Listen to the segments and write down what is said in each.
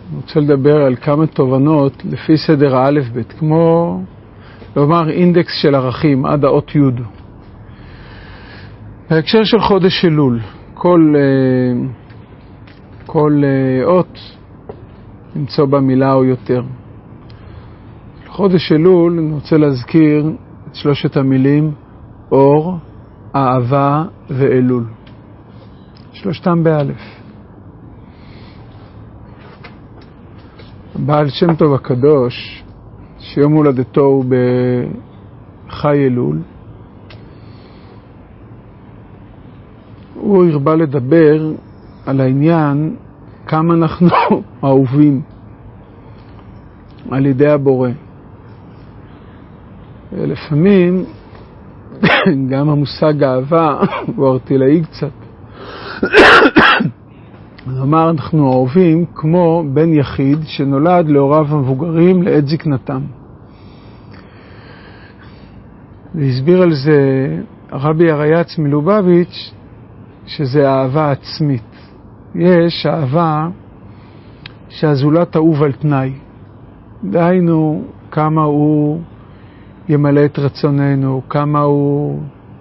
אני רוצה לדבר על כמה תובנות לפי סדר האלף בית, כמו לומר אינדקס של ערכים עד האות י'. בהקשר של חודש אלול, כל אות נמצא במילה או יותר. חודש אלול אני רוצה להזכיר את שלושת המילים אור, אהבה ואלול. שלושתם באלף. בעל שם טוב הקדוש, שיום הולדתו הוא בחי אלול, הוא הרבה לדבר על העניין כמה אנחנו אהובים על ידי הבורא. לפעמים גם המושג אהבה הוא ארטילאי קצת. כלומר, אנחנו אוהבים כמו בן יחיד שנולד להוריו המבוגרים לעת זקנתם. והסביר על זה הרבי הרייץ מלובביץ' שזה אהבה עצמית. יש אהבה שהזולת אהוב על תנאי. דהיינו כמה הוא ימלא את רצוננו, כמה הוא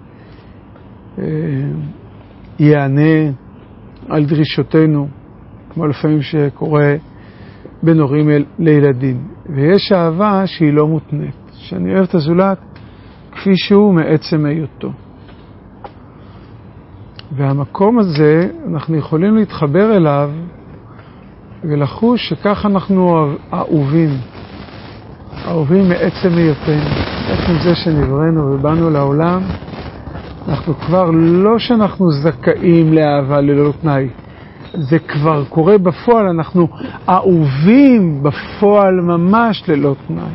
יענה על דרישותינו, כמו לפעמים שקורה בין הורים לילדים. ויש אהבה שהיא לא מותנית, שאני אוהב את הזולת כפי שהוא מעצם היותו. והמקום הזה אנחנו יכולים להתחבר אליו ולחוש שכך אנחנו אהובים מעצם היותנו. עצם זה שנבראנו ובאנו לעולם, אנחנו כבר לא שאנחנו זכאים לאהבה ללא תנאי. זה כבר קורה בפועל, אנחנו אהובים בפועל ממש ללא תנאי.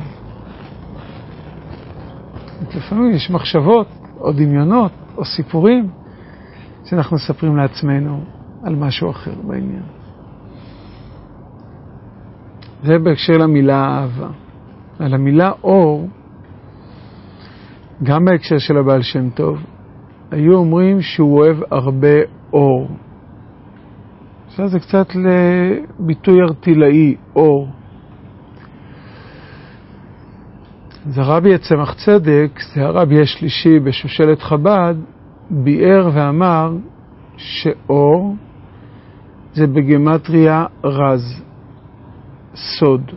לפעמים יש מחשבות או דמיונות או סיפורים שאנחנו מספרים לעצמנו על משהו אחר בעניין. זה בהקשר למילה אהבה. על המילה אור, גם בהקשר של הבעל שם טוב, היו אומרים שהוא אוהב הרבה אור. זה קצת לביטוי ארטילאי, אור. זה הרבי הצמח צדק, זה הרבי השלישי בשושלת חב"ד, ביאר ואמר שאור זה בגמטריה רז, סוד.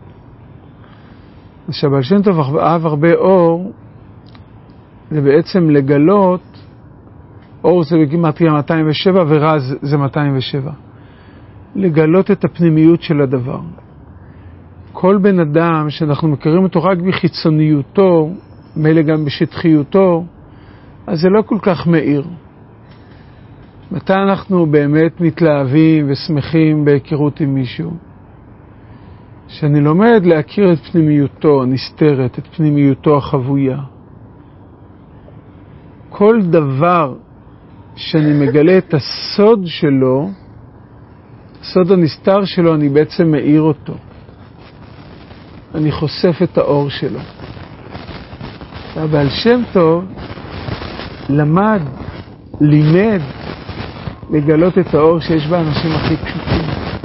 שהבעל שם טוב אהב הרבה אור, זה בעצם לגלות, אור זה בגמטריה 207 ורז זה 207. לגלות את הפנימיות של הדבר. כל בן אדם שאנחנו מכירים אותו רק בחיצוניותו, מילא גם בשטחיותו, אז זה לא כל כך מאיר. מתי אנחנו באמת מתלהבים ושמחים בהיכרות עם מישהו? שאני לומד להכיר את פנימיותו הנסתרת, את פנימיותו החבויה. כל דבר שאני מגלה את הסוד שלו, הסוד הנסתר שלו, אני בעצם מאיר אותו. אני חושף את האור שלו. הבעל שם טוב לימד לגלות את האור שיש באנשים הכי פשוטים.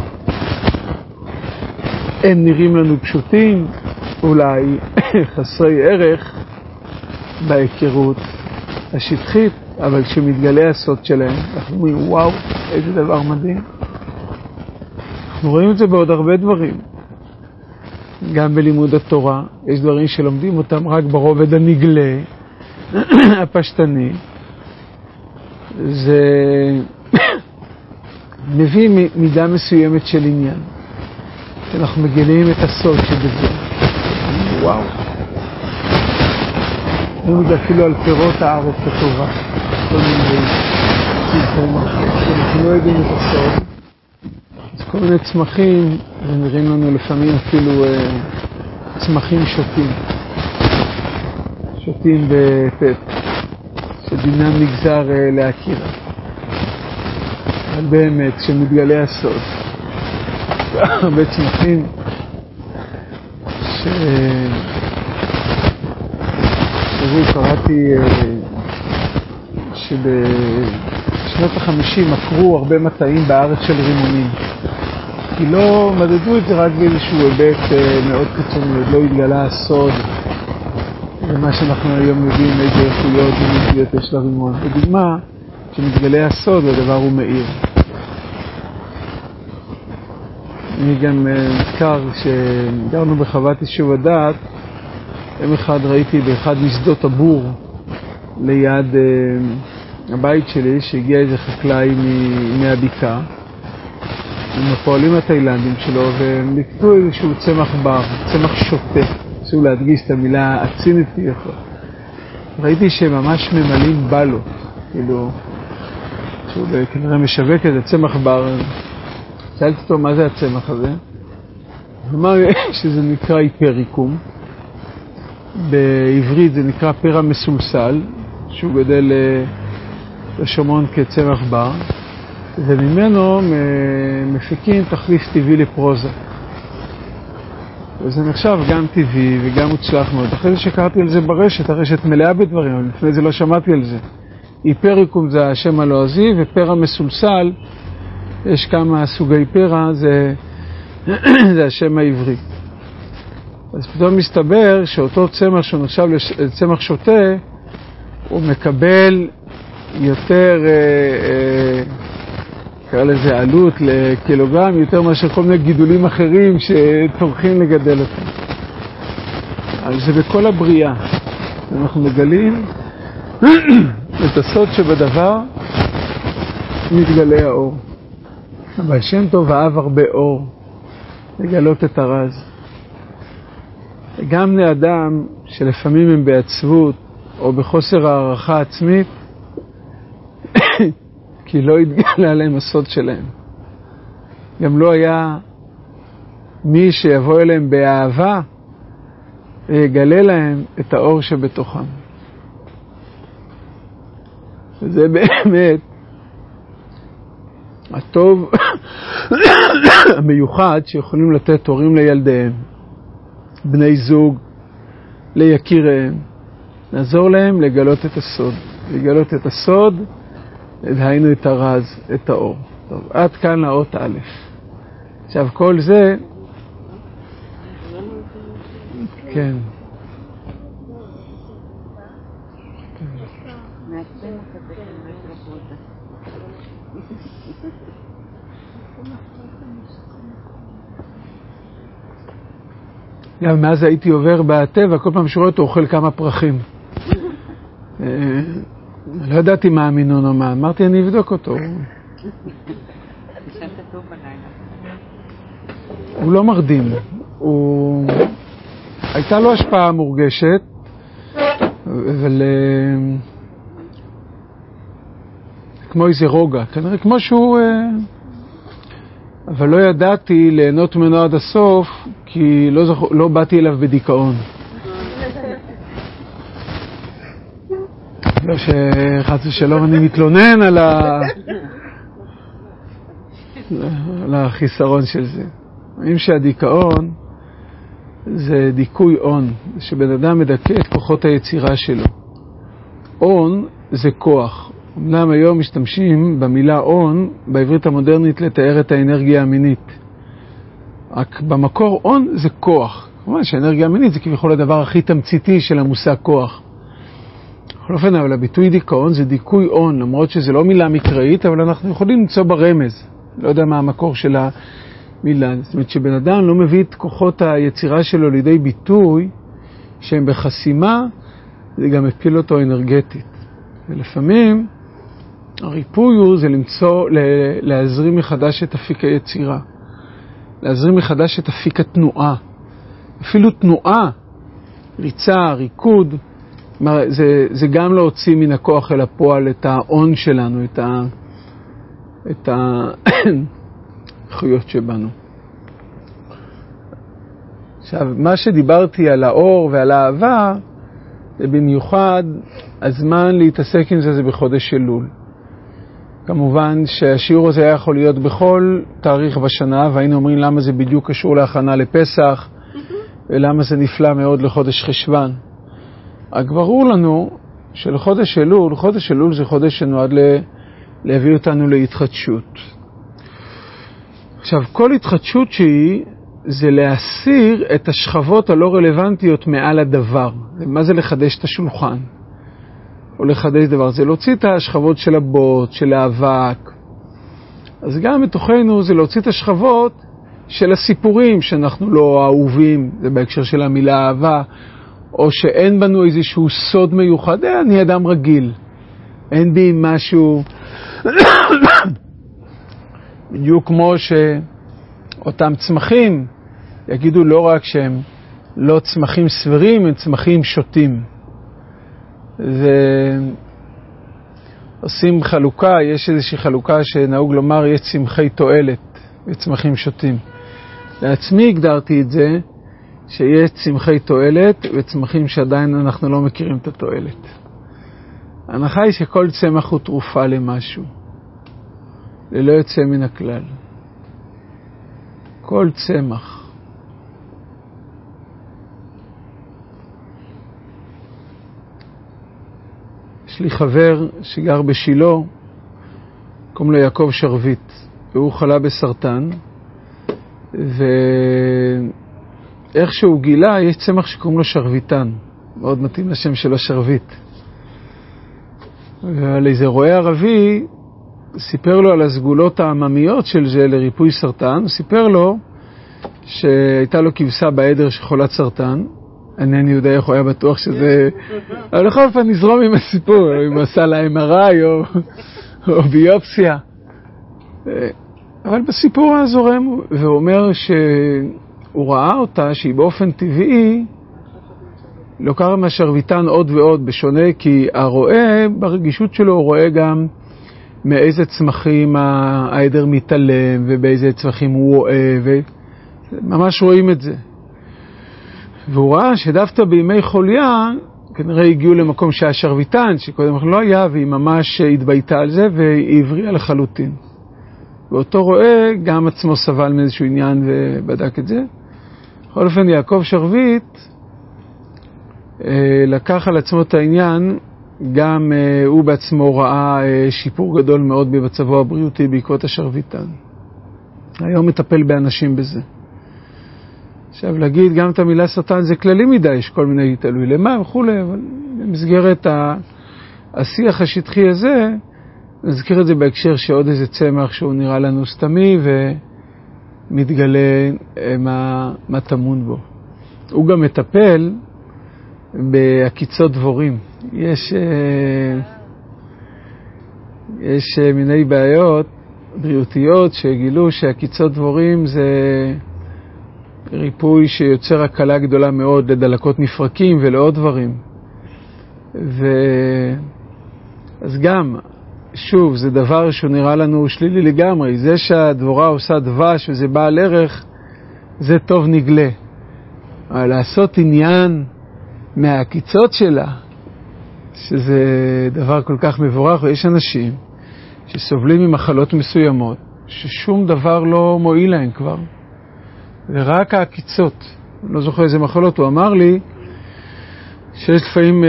הם נראים לנו פשוטים, אולי חסרי ערך בהיכרות השטחית, אבל כשמתגלה הסוד שלהם, אנחנו אומרים, וואו, איזה דבר מדהים. אנחנו רואים את זה בעוד הרבה דברים. גם בלימוד התורה, יש דברים שלומדים אותם רק ברובד הנגלה, הפשטני. זה מביא מידה מסוימת של עניין. אנחנו מגלים את הסוד שבזה. וואו. נראה זה אפילו על פירות הארץ הטובה. כל מיני צמחים. אנחנו לא יודעים את הסוד. אז כל מיני צמחים, ונראים לנו לפעמים אפילו צמחים שוטים. שוטים בטט. שדינם נגזר להכיר. אבל באמת, כשמתגלה הסוד, הרבה צמחים קראתי שבשנות ה-50 עקרו הרבה מטעים בארץ של רימונים. כי לא מדדו את זה רק באיזשהו היבט מאוד קיצוני, עוד לא התגלה הסוד ומה שאנחנו היום יודעים איזה איכויות ומציאות יש לרימון. בדוגמה, כשמתגלה הסוד הדבר הוא מאיר. אני גם נזכר שגרנו בחוות יישוב הדעת, יום אחד ראיתי באחד משדות הבור ליד הבית שלי שהגיע איזה חקלאי מהבקעה עם הפועלים התאילנדים שלו, והם לקטו איזשהו צמח בר, צמח שוטה. רצו להדגיש את המילה הצינית כביכול. ראיתי שהם ממש ממלאים בלות, כאילו, שהוא כנראה משווק איזה צמח בר. שאלתי אותו מה זה הצמח הזה. הוא אמר שזה נקרא היפריקום. בעברית זה נקרא פרא מסולסל, שהוא גדל לשומרון כצמח בר, וממנו מפיקים תחליף טבעי לפרוזה. וזה נחשב גם טבעי וגם מוצלח מאוד. אחרי זה שקראתי על זה ברשת, הרשת מלאה בדברים, אבל לפני זה לא שמעתי על זה. היפריקום זה השם הלועזי, ופרא מסולסל, יש כמה סוגי פרא, זה השם העברי. אז פתאום מסתבר שאותו צמח שהוא נחשב לצמח שוטה, הוא מקבל יותר, קרא לזה עלות לקילוגרם, יותר מאשר כל מיני גידולים אחרים שטורחים לגדל אותם. אבל זה בכל הבריאה. אנחנו מגלים את הסוד שבדבר מתגלה האור. אבל שם טוב אהב הרבה אור, לגלות את הרז. גם בני אדם שלפעמים הם בעצבות או בחוסר הערכה עצמית, כי לא התגלה להם הסוד שלהם. גם לא היה מי שיבוא אליהם באהבה ויגלה להם את האור שבתוכם. וזה באמת הטוב המיוחד שיכולים לתת הורים לילדיהם, בני זוג, ליקיריהם, לעזור להם לגלות את הסוד. לגלות את הסוד, דהיינו את הרז, את האור. טוב, עד כאן לאות א'. עכשיו כל זה, כן. גם מאז הייתי עובר בטבע, כל פעם שרואה אותו אוכל כמה פרחים. לא ידעתי מה המינון או מה, אמרתי אני אבדוק אותו. הוא לא מרדים, הייתה לו השפעה מורגשת, אבל כמו איזה רוגע, כנראה כמו שהוא, אבל לא ידעתי ליהנות ממנו עד הסוף, כי לא באתי אליו בדיכאון. לא שחצי שלום אני מתלונן על החיסרון של זה. אם שהדיכאון זה דיכוי און, שבן אדם מדכא את כוחות היצירה שלו. און זה כוח. אמנם היום משתמשים במילה און בעברית המודרנית לתאר את האנרגיה המינית. רק במקור און זה כוח. כלומר שהאנרגיה המינית זה כביכול הדבר הכי תמציתי של המושג כוח. בכל אופן, אבל הביטוי דיכאון זה דיכוי און, למרות שזה לא מילה מקראית, אבל אנחנו יכולים למצוא ברמז. לא יודע מה המקור של המילה. זאת אומרת שבן אדם לא מביא את כוחות היצירה שלו לידי ביטוי, שהם בחסימה, זה גם מפיל אותו אנרגטית. ולפעמים הריפוי הוא זה להזרים מחדש את אפיק היצירה. להזרים מחדש את אפיק התנועה. אפילו תנועה, ריצה, ריקוד, זה גם להוציא מן הכוח אל הפועל את האון שלנו, את החיות שבנו. עכשיו, מה שדיברתי על האור ועל האהבה, זה במיוחד הזמן להתעסק עם זה בחודש אלול. כמובן שהשיעור הזה היה יכול להיות בכל תאריך בשנה, והיינו אומרים למה זה בדיוק קשור להכנה לפסח, ולמה זה נפלא מאוד לחודש חשבן. רק ברור לנו שלחודש אלול, חודש אלול זה חודש שנועד להביא אותנו להתחדשות. עכשיו, כל התחדשות שהיא, זה להסיר את השכבות הלא רלוונטיות מעל הדבר. מה זה לחדש את השולחן? או לחדש דבר? זה להוציא את השכבות של הבוט, של האבק. אז גם בתוכנו זה להוציא את השכבות של הסיפורים שאנחנו לא אהובים, זה בהקשר של המילה אהבה, או שאין בנו איזשהו סוד מיוחד, אני אדם רגיל. אין בי משהו, בדיוק כמו שאותם צמחים, יגידו לא רק שהם לא צמחים סבירים, הם צמחים שוטים. ועושים חלוקה, יש איזושהי חלוקה שנהוג לומר, יש צמחי תועלת וצמחים שוטים. לעצמי הגדרתי את זה, שיש צמחי תועלת וצמחים שעדיין אנחנו לא מכירים את התועלת. ההנחה היא שכל צמח הוא תרופה למשהו, ללא יוצא מן הכלל. כל צמח. יש לי חבר שגר בשילה, קוראים לו יעקב שרביט, והוא חלה בסרטן, ואיך שהוא גילה, יש צמח שקוראים לו שרביטן, מאוד מתאים לשם שלו שרביט. ועל איזה רועה ערבי, סיפר לו על הסגולות העממיות של זה לריפוי סרטן, הוא סיפר לו שהייתה לו כבשה בעדר שחולת סרטן, אינני יודע איך הוא היה בטוח שזה, אבל לכל אופן נזרום עם הסיפור, אם הוא עשה לה MRI או ביופסיה. אבל בסיפור הזורם, והוא אומר שהוא ראה אותה שהיא באופן טבעי לוקחת מהשרביטן עוד ועוד בשונה, כי הרועה ברגישות שלו הוא רואה גם מאיזה צמחים העדר מתעלם ובאיזה צמחים הוא אוהב, ממש רואים את זה. והוא ראה שדווקא בימי חוליה כנראה הגיעו למקום שהיה שרביטן שקודם לא היה, והיא ממש התבייתה על זה והיא הבריאה לחלוטין. ואותו רואה גם עצמו סבל מאיזשהו עניין ובדק את זה. בכל אופן יעקב שרביט לקח על עצמו את העניין, גם הוא בעצמו ראה שיפור גדול מאוד במצבו הבריאותי בעקבות השרביטן. היום מטפל באנשים בזה. עכשיו להגיד גם את המילה סרטן זה כללי מדי, יש כל מיני תלוי למה וכו', אבל במסגרת השיח השטחי הזה, נזכיר את זה בהקשר שעוד איזה צמח שהוא נראה לנו סתמי ומתגלה מה טמון בו. הוא גם מטפל בעקיצות דבורים. יש מיני בעיות בריאותיות שגילו שעקיצות דבורים זה ריפוי שיוצר הקלה גדולה מאוד לדלקות מפרקים ולעוד דברים. אז גם, שוב, זה דבר שהוא נראה לנו שלילי לגמרי. זה שהדבורה עושה דבש וזה בעל ערך, זה טוב נגלה. אבל לעשות עניין מהעקיצות שלה, שזה דבר כל כך מבורך, ויש אנשים שסובלים ממחלות מסוימות, ששום דבר לא מועיל להם כבר. ורק העקיצות, לא זוכר איזה מחלות, הוא אמר לי שיש לפעמים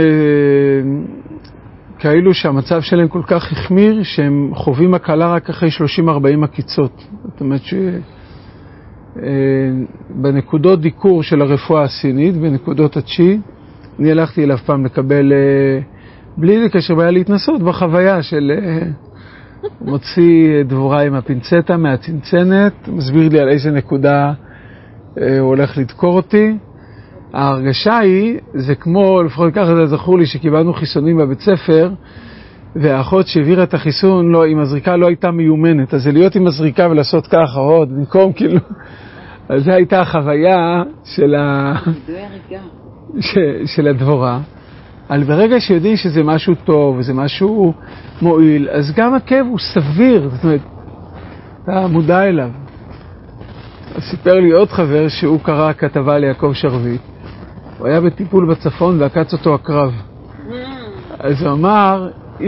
כאלו שהמצב שלהם כל כך החמיר שהם חווים הקלה רק אחרי 30-40 עקיצות. זאת אומרת שבנקודות דיקור של הרפואה הסינית, בנקודות הצ'י, אני הלכתי אליו פעם לקבל, בלי זה קשר בעיה להתנסות, בחוויה של מוציא דבורה עם הפינצטה מהצנצנת, מסביר לי על איזה נקודה הוא הולך לדקור אותי. ההרגשה היא, זה כמו, לפחות ככה זה זכור לי, שקיבלנו חיסונים בבית ספר, והאחות שהעבירה את החיסון, עם הזריקה לא הייתה מיומנת, אז זה להיות עם הזריקה ולעשות ככה, עוד, במקום כאילו, אז זו הייתה החוויה של הדבורה. אבל ברגע שיודעים שזה משהו טוב, וזה משהו מועיל, אז גם הכאב הוא סביר, זאת אומרת, אתה מודע אליו. סיפר לי עוד חבר שהוא קרא כתבה ליעקב שרביט, הוא היה בטיפול בצפון ועקץ אותו הקרב. אז הוא אמר,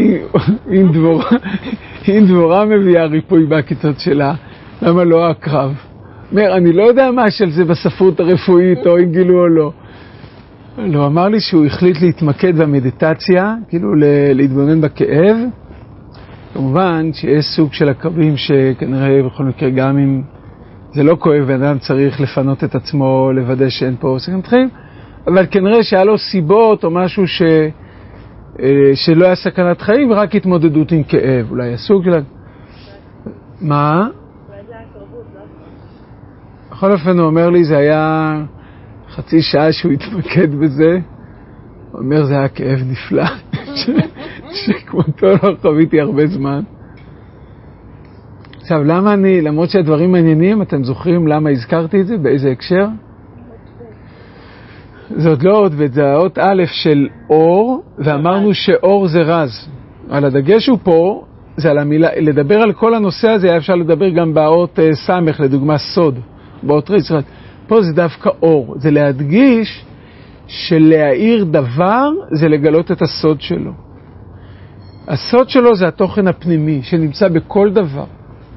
אם דבורה מביאה ריפוי בעקיצות שלה, למה לא הקרב? אומר, אני לא יודע מה של זה בספרות הרפואית, או אם גילו או לא. הוא אמר לי שהוא החליט להתמקד במדיטציה, כאילו להתבונן בכאב. כמובן שיש סוג של עקבים שכנראה בכל מקרה גם אם זה לא כואב, בן אדם צריך לפנות את עצמו, לוודא שאין פה סכנת חיים, אבל כנראה שהיה לו סיבות או משהו שלא היה סכנת חיים, ורק התמודדות עם כאב, אולי הסוג של... מה? בכל אופן הוא אומר לי, זה היה חצי שעה שהוא התמקד בזה, הוא אומר, זה היה כאב נפלא, שכמותו לא חוויתי הרבה זמן. עכשיו, למה אני, למרות שהדברים מעניינים, אתם זוכרים למה הזכרתי את זה? באיזה הקשר? זה עוד לא עוד ב', זה האות א' של אור, ואמרנו שאור זה רז. על הדגש הוא פה, זה על המילה, לדבר על כל הנושא הזה, היה אפשר לדבר גם באות סמך, לדוגמה סוד, באות רז. פה זה דווקא אור, זה להדגיש שלהאיר דבר זה לגלות את הסוד שלו. הסוד שלו זה התוכן הפנימי שנמצא בכל דבר.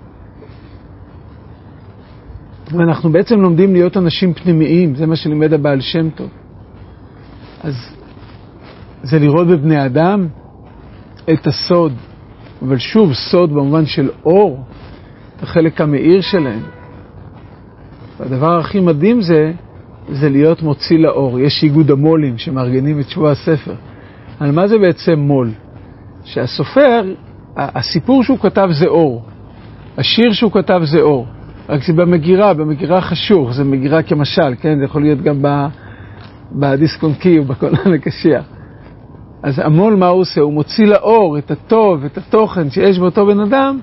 ואנחנו בעצם לומדים להיות אנשים פנימיים, זה מה שלימד הבעל שם טוב. אז זה לראות בבני אדם את הסוד, אבל שוב סוד במובן של אור, את החלק המאיר שלהם. והדבר הכי מדהים זה להיות מוציא לאור. יש איגוד המולים שמארגנים את שבוע הספר. על מה זה בעצם מול? שהסופר, הסיפור שהוא כתב זה אור. השיר שהוא כתב זה אור. רק זה במגירה חשוך, זה מגירה כמשל, כן? זה יכול להיות גם בדיסק און קי או בקולנוע הקשיח. אז המול מה הוא עושה? הוא מוציא לאור את הטוב, את התוכן שיש באותו בן אדם,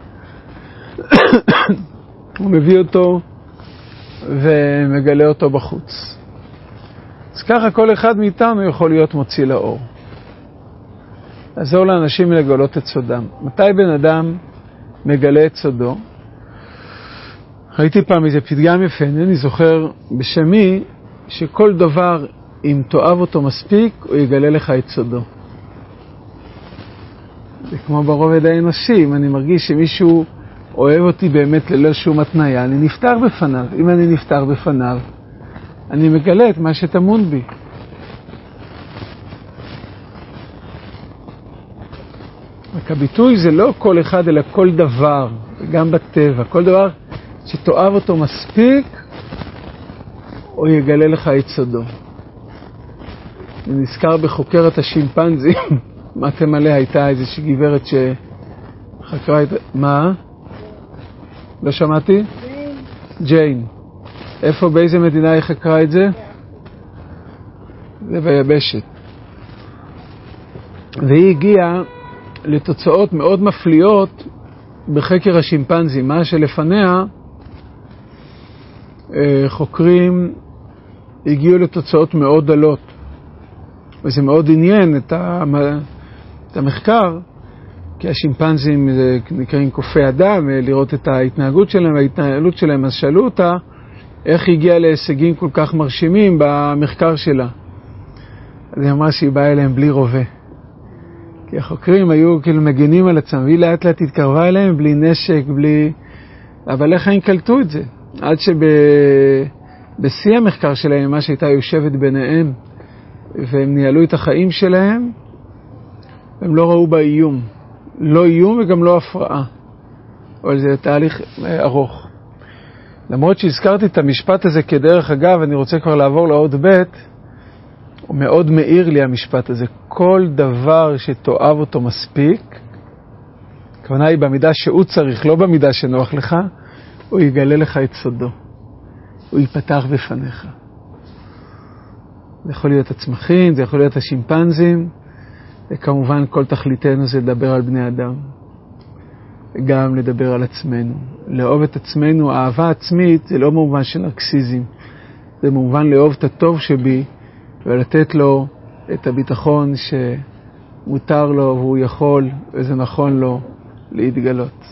הוא מביא אותו ומגלה אותו בחוץ. אז ככה כל אחד מאיתנו יכול להיות מוציא לאור. לעזור לאנשים לגלות את סודם. מתי בן אדם מגלה את סודו? ראיתי פעם איזה פתגם יפה, אני זוכר בשמי, שכל דבר, אם תאהב אותו מספיק, הוא יגלה לך את סודו. זה כמו ברובד האנושי, אם אני מרגיש שמישהו אוהב אותי באמת ללא שום התניה, אני נפטר בפניו. אם אני נפטר בפניו, אני מגלה את מה שטמון בי. רק הביטוי זה לא כל אחד, אלא כל דבר, גם בטבע, כל דבר שתאהב אותו מספיק, או יגלה לך את סודו. אני נזכר בחוקרת השימפנזים, מה תמלא, הייתה איזושהי גברת שחקרה את... מה? לא שמעתי? ג'יין. איפה, באיזה מדינה היא חקרה את זה? זה ביבשת. והיא הגיעה לתוצאות מאוד מפליאות בחקר השימפנזים. מה שלפניה, חוקרים הגיעו לתוצאות מאוד דלות. וזה מאוד עניין את המחקר, כי השימפנזים נקראים קופי אדם, לראות את ההתנהגות שלהם וההתנהלות שלהם. אז שאלו אותה איך היא הגיעה להישגים כל כך מרשימים במחקר שלה. אז היא אמרה שהיא באה אליהם בלי רובה. כי החוקרים היו כאילו מגנים על עצמם, והיא לאט לאט התקרבה אליהם בלי נשק, בלי... אבל איך הם קלטו את זה? עד שבשיא המחקר שלהם, מה שהייתה יושבת ביניהם, והם ניהלו את החיים שלהם, הם לא ראו בה איום. לא איום וגם לא הפרעה. אבל זה תהליך ארוך. למרות שהזכרתי את המשפט הזה כדרך אגב, אני רוצה כבר לעבור לעוד בית, הוא מאוד מאיר לי המשפט הזה. כל דבר שתאהב אותו מספיק, הכוונה היא במידה שהוא צריך, לא במידה שנוח לך, הוא יגלה לך את סודו. הוא ייפתח בפניך. זה יכול להיות הצמחים, זה יכול להיות השימפנזים, וכמובן כל תכליתנו זה לדבר על בני אדם. גם לדבר על עצמנו. לאהוב את עצמנו, אהבה עצמית, זה לא במובן של נרקסיזם. זה במובן לאהוב את הטוב שבי, ולתת לו את הביטחון שמותר לו והוא יכול, וזה נכון לו להתגלות.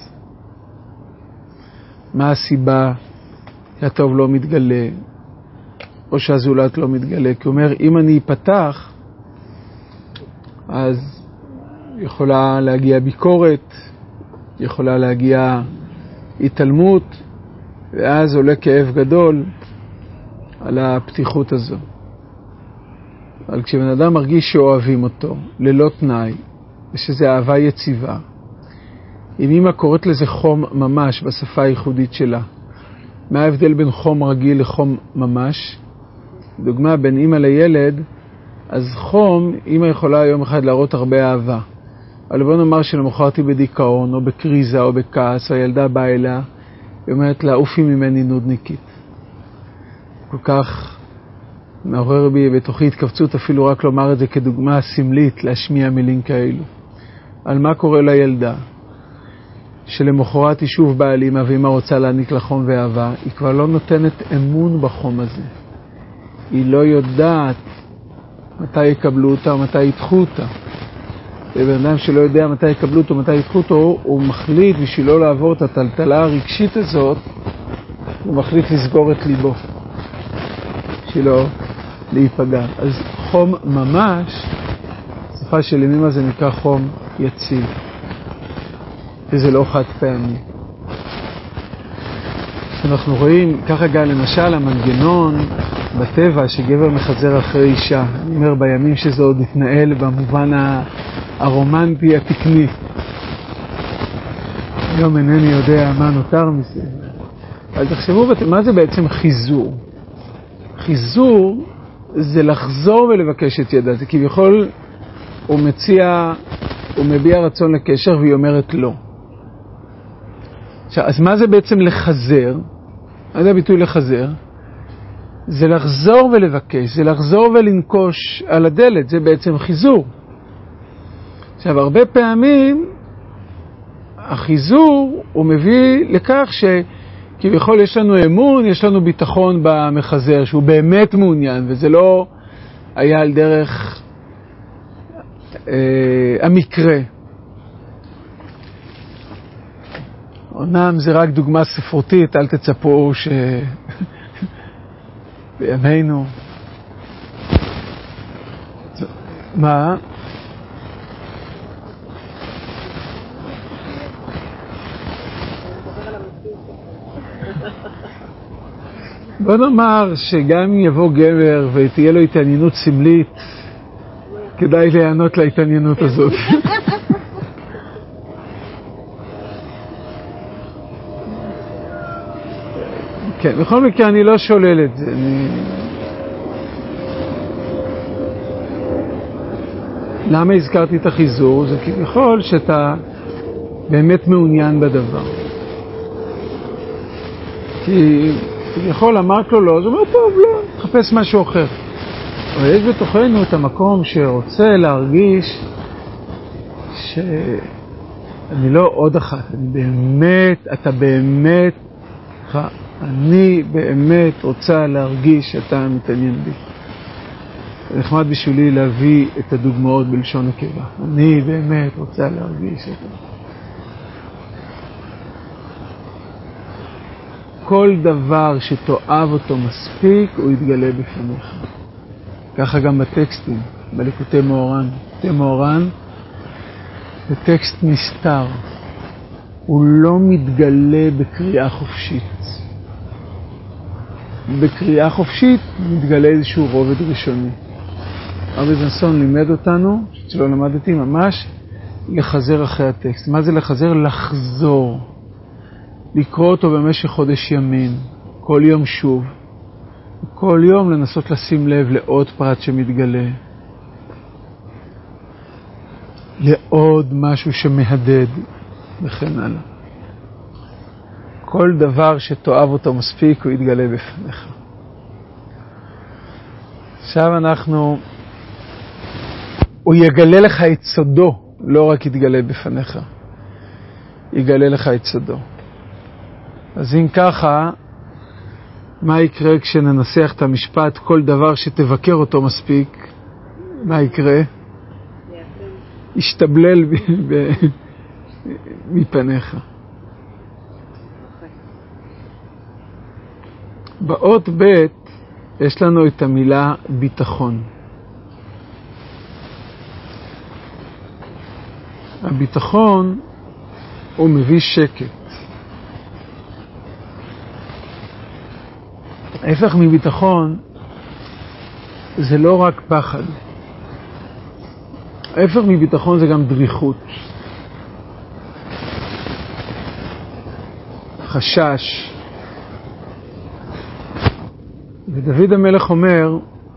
מה הסיבה שהטוב לא מתגלה, או שהזולת לא מתגלה? כי הוא אומר, אם אני אפתח, אז יכולה להגיע ביקורת, יכולה להגיע התעלמות, ואז עולה כאב גדול על הפתיחות הזו. אבל כשבן אדם מרגיש שאוהבים אותו, ללא תנאי, ושזה אהבה יציבה, אם אמא קוראת לזה חום ממש בשפה הייחודית שלה, מה ההבדל בין חום רגיל לחום ממש? דוגמה, בין אמא לילד, אז חום, אמא יכולה יום אחד להראות הרבה אהבה. אבל בוא נאמר שלמחרת היא בדיכאון, או בקריזה, או בכעס, הילדה באה אליה, היא אומרת לה, אופי ממני נודניקית. כל כך מעורר בי בתוכי התכווצות, אפילו רק לומר את זה כדוגמה סמלית, להשמיע מילים כאלו. על מה קורה לילדה? שלמחרת היא שוב באה לאמא, ואמא רוצה להעניק לה חום ואהבה, היא כבר לא נותנת אמון בחום הזה. היא לא יודעת מתי יקבלו אותה או מתי ידחו אותה. ובן אדם שלא יודע מתי יקבלו אותו, מתי ידחו אותו, הוא מחליט בשביל לא לעבור את הטלטלה הרגשית הזאת, הוא מחליט לסגור את ליבו, שלא להיפגע. אז חום ממש, שפה של אמא זה נקרא חום יציב. וזה לא חד פעמי. אנחנו רואים, ככה גם למשל המנגנון בטבע שגבר מחזר אחרי אישה. אני אומר בימים שזה עוד התנהל במובן הרומנטי התקני. היום אינני יודע מה נותר מזה. אז תחשבו, מה זה בעצם חיזור? חיזור זה לחזור ולבקש את ידה. זה כביכול הוא מביע רצון לקשר והיא אומרת לא. עכשיו, אז מה זה בעצם לחזר? מה זה הביטוי לחזר? זה לחזור ולבקש, זה לחזור ולנקוש על הדלת, זה בעצם חיזור. עכשיו, הרבה פעמים החיזור הוא מביא לכך שכביכול יש לנו אמון, יש לנו ביטחון במחזר, שהוא באמת מעוניין, וזה לא היה על דרך המקרה. אומנם זה רק דוגמה ספרותית, אל תצפו בימינו. מה? בוא נאמר שגם אם יבוא גבר ותהיה לו התעניינות סמלית, כדאי להיענות להתעניינות הזאת. כן, בכל מקרה אני לא שולל את זה. למה הזכרתי את החיזור? זה כביכול שאתה באמת מעוניין בדבר. כי כביכול אמרת לו לא, אז הוא אומר, טוב, לא, תחפש משהו אחר. אבל יש בתוכנו את המקום שרוצה להרגיש שאני לא עוד אחת, אני באמת רוצה להרגיש שאתה מתעניין בי. נחמד בשבילי להביא את הדוגמאות בלשון נקבה. אני באמת רוצה להרגיש שאתה. כל דבר שתאהב אותו מספיק, הוא יתגלה בפניך. ככה גם בטקסטים, בליקוטי מאורן. ליקוטי מאורן זה טקסט נסתר. הוא לא מתגלה בקריאה חופשית. בקריאה חופשית מתגלה איזשהו רובד ראשוני. אבי זנסון לימד אותנו, שלא למדתי ממש, לחזר אחרי הטקסט. מה זה לחזר? לחזור. לקרוא אותו במשך חודש ימים, כל יום שוב. כל יום לנסות לשים לב לעוד פרט שמתגלה. לעוד משהו שמהדד, וכן הלאה. כל דבר שתאהב אותו מספיק, הוא יתגלה בפניך. עכשיו הוא יגלה לך את סודו, לא רק יתגלה בפניך. יגלה לך את סודו. אז אם ככה, מה יקרה כשננסח את המשפט, כל דבר שתבקר אותו מספיק, מה יקרה? ישתבלל מפניך. באות ב' יש לנו את המילה ביטחון. הביטחון הוא מביא שקט. ההפך מביטחון זה לא רק פחד. ההפך מביטחון זה גם דריכות. חשש. ודוד המלך אומר,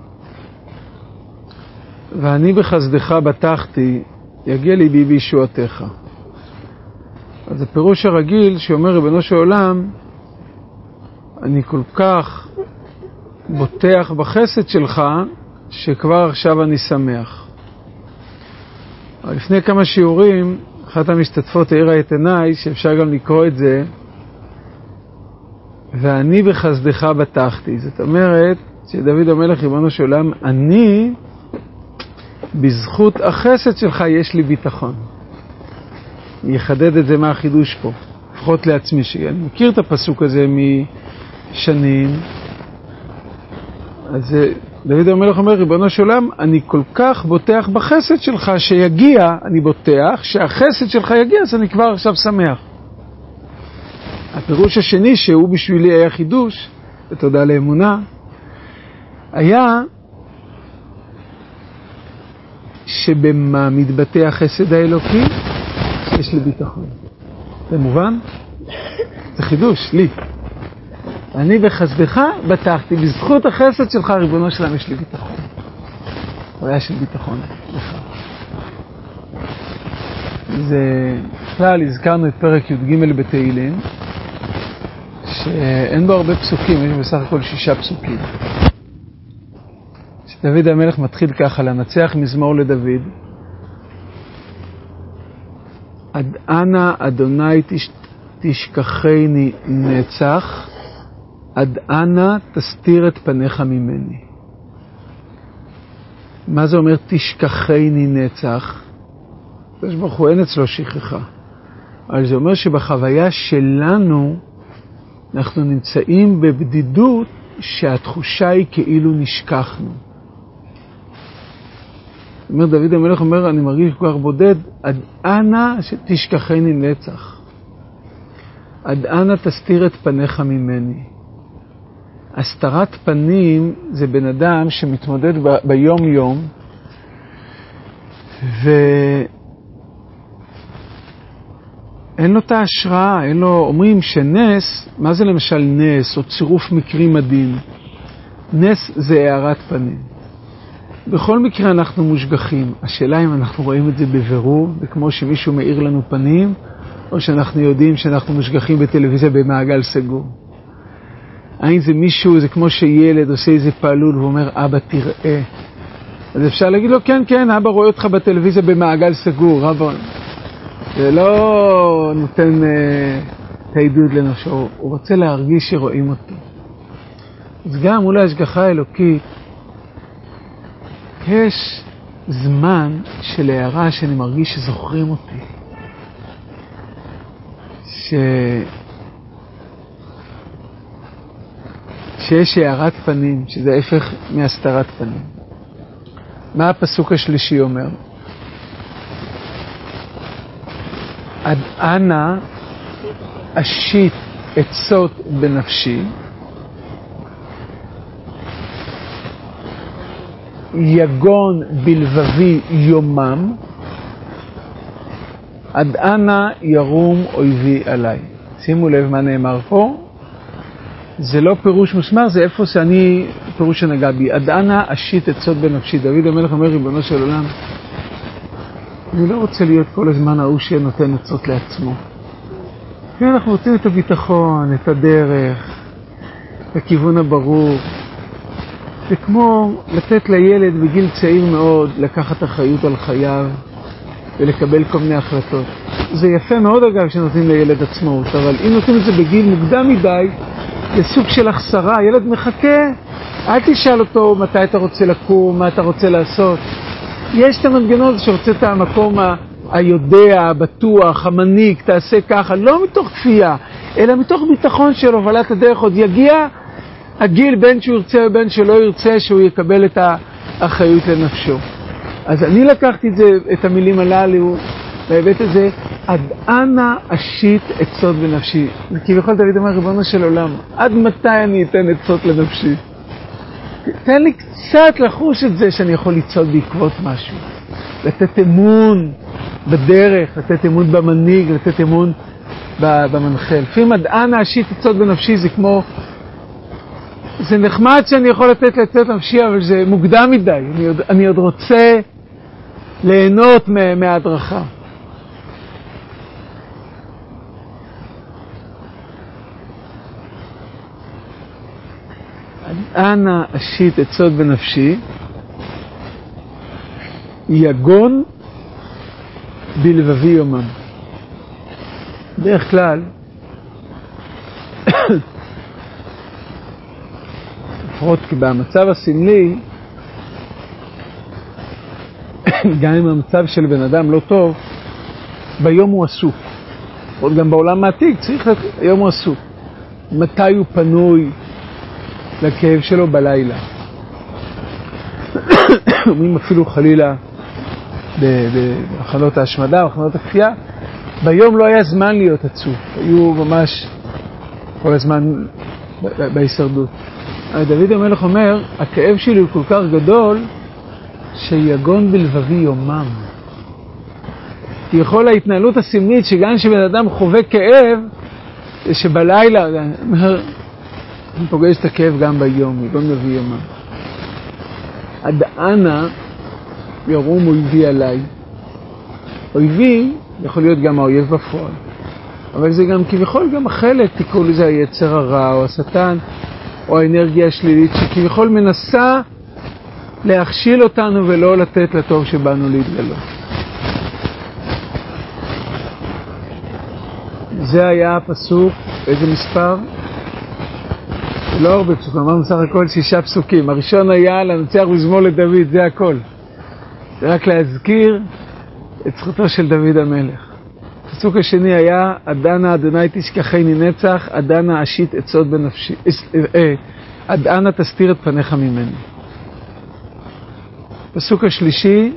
ואני בחסדך בטחתי, יגיע ליבי בישועתך. אז הפירוש הרגיל שאומר ריבונו של עולם, אני כל כך בוטח בחסד שלך, שכבר עכשיו אני שמח. אבל לפני כמה שיעורים, אחת המשתתפות העירה את עיניי, שאפשר גם לקרוא את זה, ואני בחסדך בטחתי. זאת אומרת, שדוד המלך ריבונו של עולם, אני, בזכות החסד שלך יש לי ביטחון. אני אחדד את זה מה החידוש פה, לפחות לעצמי, שאני מכיר את הפסוק הזה משנים. אז דוד המלך אומר, ריבונו של עולם, אני כל כך בוטח בחסד שלך שיגיע, אני בוטח, שהחסד שלך יגיע, אז אני כבר עכשיו שמח. הפירוש השני, שהוא בשבילי היה חידוש, ותודה לאמונה, היה שבמה מתבטא החסד האלוקי, יש לי ביטחון. זה מובן? זה חידוש, לי. אני בחסדך בטחתי, בזכות החסד שלך, ריבונו שלם, יש לי ביטחון. חוויה של ביטחון. זה, בכלל, הזכרנו את פרק י"ג בתהילים, שאין בו הרבה פסוקים, יש בסך הכל 6 פסוקים. שדוד המלך מתחיל ככה, לנצח מזמור לדוד. עד אנה אדוני תשכחני נצח, עד אנה תסתיר את פניך ממני. מה זה אומר תשכחני נצח? יש ברוך הוא אין אצלו שכחה. אבל זה אומר שבחוויה שלנו אנחנו נמצאים בבדידות שהתחושה היא כאילו נשכחנו. אומר דוד המלך אומר, אני מרגיש כל כך בודד, עד אנה שתשכחני נצח. עד אנה תסתיר את פניך ממני. הסתרת פנים זה בן אדם שמתמודד ביום יום, ואין לו את ההשראה, אין לו, אומרים שנס, מה זה למשל נס או צירוף מקרים מדהים? נס זה הארת פנים. בכל מקרה אנחנו מושגחים. השאלה אם אנחנו רואים את זה בבירור, וכמו שמישהו מאיר לנו פנים, או שאנחנו יודעים שאנחנו מושגחים בטלוויזיה במעגל סגור. האם זה מישהו, זה כמו שילד עושה איזה פעלול ואומר, אבא תראה. אז אפשר להגיד לו, כן, כן, אבא רואה אותך בטלוויזיה במעגל סגור, אבא. זה לא נותן את העידוד לנפשו, הוא רוצה להרגיש שרואים אותו. אז גם מול ההשגחה האלוקית, יש זמן של הערה שאני מרגיש שזוכרים אותי. שיש הערת פנים, שזה ההפך מהסתרת פנים. מה הפסוק השלישי אומר? עד אנה אשית עצות בנפשי, יגון בלבבי יומם, עד אנה ירום אויבי עליי. שימו לב מה נאמר פה. זה לא פירוש מוסמך, זה איפה שאני, פירוש שנגע בי. עד אנה אשית עצות בנפשי. דוד המלך אומר, ריבונו של עולם, אני לא רוצה להיות כל הזמן ההוא שנותן עצות לעצמו. אנחנו רוצים את הביטחון, את הדרך, את הכיוון הברור. זה כמו לתת לילד בגיל צעיר מאוד לקחת אחריות על חייו ולקבל כל מיני החלטות. זה יפה מאוד אגב שנותנים לילד עצמאות, אבל אם נותנים את זה בגיל מוקדם מדי, זה סוג של החסרה. ילד מחכה, אל תשאל אותו מתי אתה רוצה לקום, מה אתה רוצה לעשות. יש את המנגנון שרוצה את המקום היודע, הבטוח, המנהיג, תעשה ככה, לא מתוך כפייה, אלא מתוך ביטחון של הובלת הדרך. עוד יגיע הגיל בין שהוא ירצה ובין שלא ירצה שהוא יקבל את האחריות לנפשו. אז אני לקחתי את המילים הללו בהיבט הזה, עד אנה אשית עצות בנפשי. וכביכול דוד אומר, ריבונו של עולם, עד מתי אני אתן עצות לנפשי? תן לי קצת לחוש את זה שאני יכול לצעוד בעקבות משהו. לתת אמון בדרך, לתת אמון במנהיג, לתת אמון במנחה. לפעמים עד אנה אשית עצות בנפשי זה כמו זה נחמד שאני יכול לתת לצאת נפשי, אבל זה מוקדם מדי. אני עוד רוצה ליהנות מההדרכה. אנא אשית עצות בנפשי, יגון בלבבי יומם. בדרך כלל, לפחות במצב הסמלי, גם אם המצב של בן אדם לא טוב, ביום הוא עסוק. עוד גם בעולם העתיק צריך היום הוא עסוק. מתי הוא פנוי לכאב שלו? בלילה. אומרים אפילו חלילה במחנות ההשמדה, במחנות הכפייה, ביום לא היה זמן להיות עצוב. היו ממש כל הזמן בהישרדות. דוד המלך אומר, הכאב שלי הוא כל כך גדול, שיגון בלבבי יומם. כי יכול ההתנהלות הסמלית שגם שבן אדם חווה כאב, שבלילה, אני פוגש את הכאב גם ביום, יגון בלבבי יומם. עד אנה ירום אויבי עליי. אויבי יכול להיות גם האויב בפועל. אבל זה גם כביכול גם החלק, תקראו לזה היצר הרע או השטן, או האנרגיה השלילית שכביכול מנסה להכשיל אותנו ולא לתת לטוב שבאנו להתגלות. זה היה הפסוק, איזה מספר? לא הרבה פסוקים, אמרנו סך הכל 6 פסוקים. הראשון היה לנצח מזמור לדוד, זה הכל. זה רק להזכיר את זכותו של דוד המלך. הפסוק השני היה, עדנה אדוני תשכחני נצח, עדנה אשית עצות בנפשי, עדנה תסתיר את פניך ממני. הפסוק השלישי,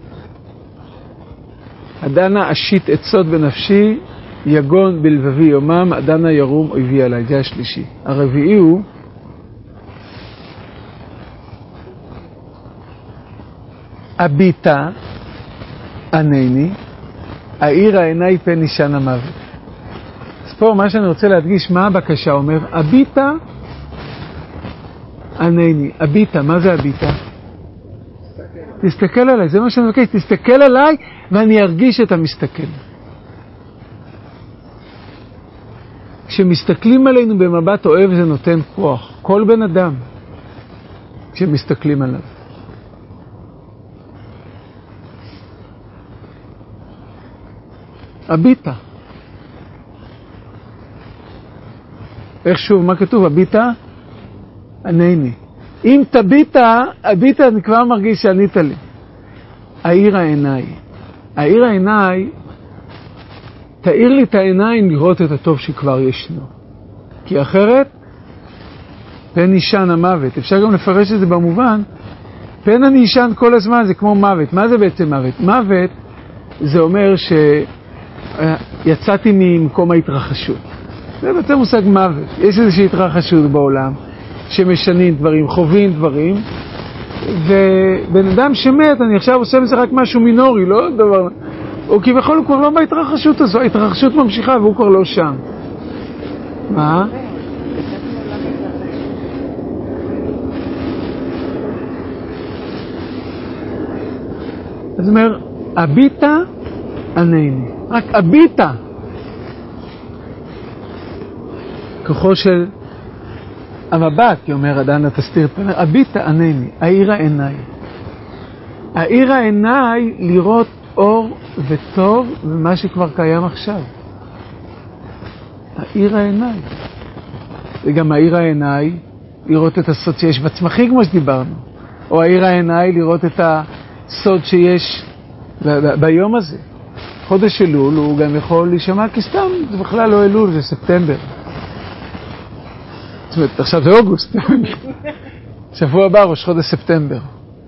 עדנה אשית עצות בנפשי, יגון בלבבי יומם, עדנה ירום אויבי עליי. זה השלישי. הרביעי הוא, הביטה ענני, העיר העיני פן אישן המוות. אז פה מה שאני רוצה להדגיש, מה הבקשה אומר? הביטה ענני. הביטה, מה זה הביטה? תסתכל עליי, זה מה שאני מבקש, תסתכל עליי ואני ארגיש את המסתכל. כשמסתכלים עלינו במבט אוהב זה נותן כוח. כל בן אדם, כשמסתכלים עליו. הביטה. איך שוב, מה כתוב? הביטה? ענני. אם תביטה, הביטה אני כבר מרגיש שענית לי. העיר העיניי. העיר העיניי, תאיר לי את העיניים לראות את הטוב שכבר ישנו. כי אחרת, פן אישן המוות. אפשר גם לפרש את זה במובן, פן אני אישן כל הזמן, זה כמו מוות. מה זה בעצם מוות? מוות זה אומר שיצאתי ממקום ההתרחשות. זה בעצם מושג מוות. יש איזושהי התרחשות בעולם, שמשנים דברים, חווים דברים, ובן אדם שמת, אני עכשיו עושה מזה רק משהו מינורי, לא דבר... או כביכול הוא כבר לא בהתרחשות הזו, ההתרחשות ממשיכה והוא כבר לא שם. מה? אז אומר, הביטה ענני. רק הביטה. כוחו של המבט, היא אומר, עדנה תסתיר את פניך, הביטה ענני, העיר העיניי. העיר העיניי לראות אור וטוב ומה שכבר קיים עכשיו. העיר העיניי. וגם העיר העיניי לראות את הסוד שיש בצמחים כמו שדיברנו. או העיר העיניי לראות את הסוד שיש ביום הזה. חודש אלול הוא גם יכול להישמע כסתם, זה בכלל לא אלול, זה ספטמבר. זאת אומרת, עכשיו זה אוגוסט. שבוע הבא ראש חודש ספטמבר.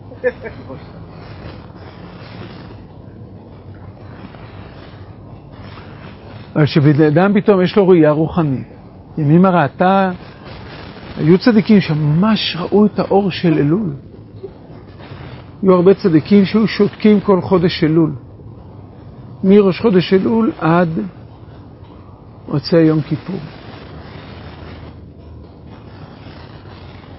אבל שבאדם פתאום יש לו ראייה רוחנית. ימים הראתה, היו צדיקים שממש ראו את האור של אלול. היו הרבה צדיקים שהיו שותקים כל חודש אלול. מראש חודש אלול עד מוצאי יום כיפור.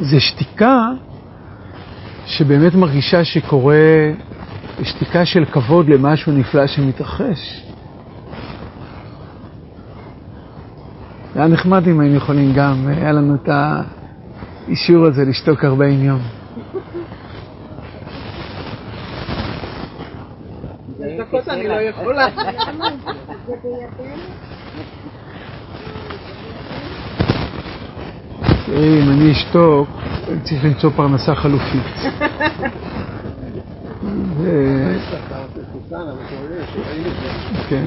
זה שתיקה שבאמת מרגישה שקורה, שתיקה של כבוד למשהו נפלא שמתרחש. היה נחמד אם היינו יכולים גם, היה לנו את האישור הזה לשתוק 40 יום. דקות אני לא יכולה. תראי, אם אני אשתוק, אני צריך למצוא פרנסה חלופית. כן.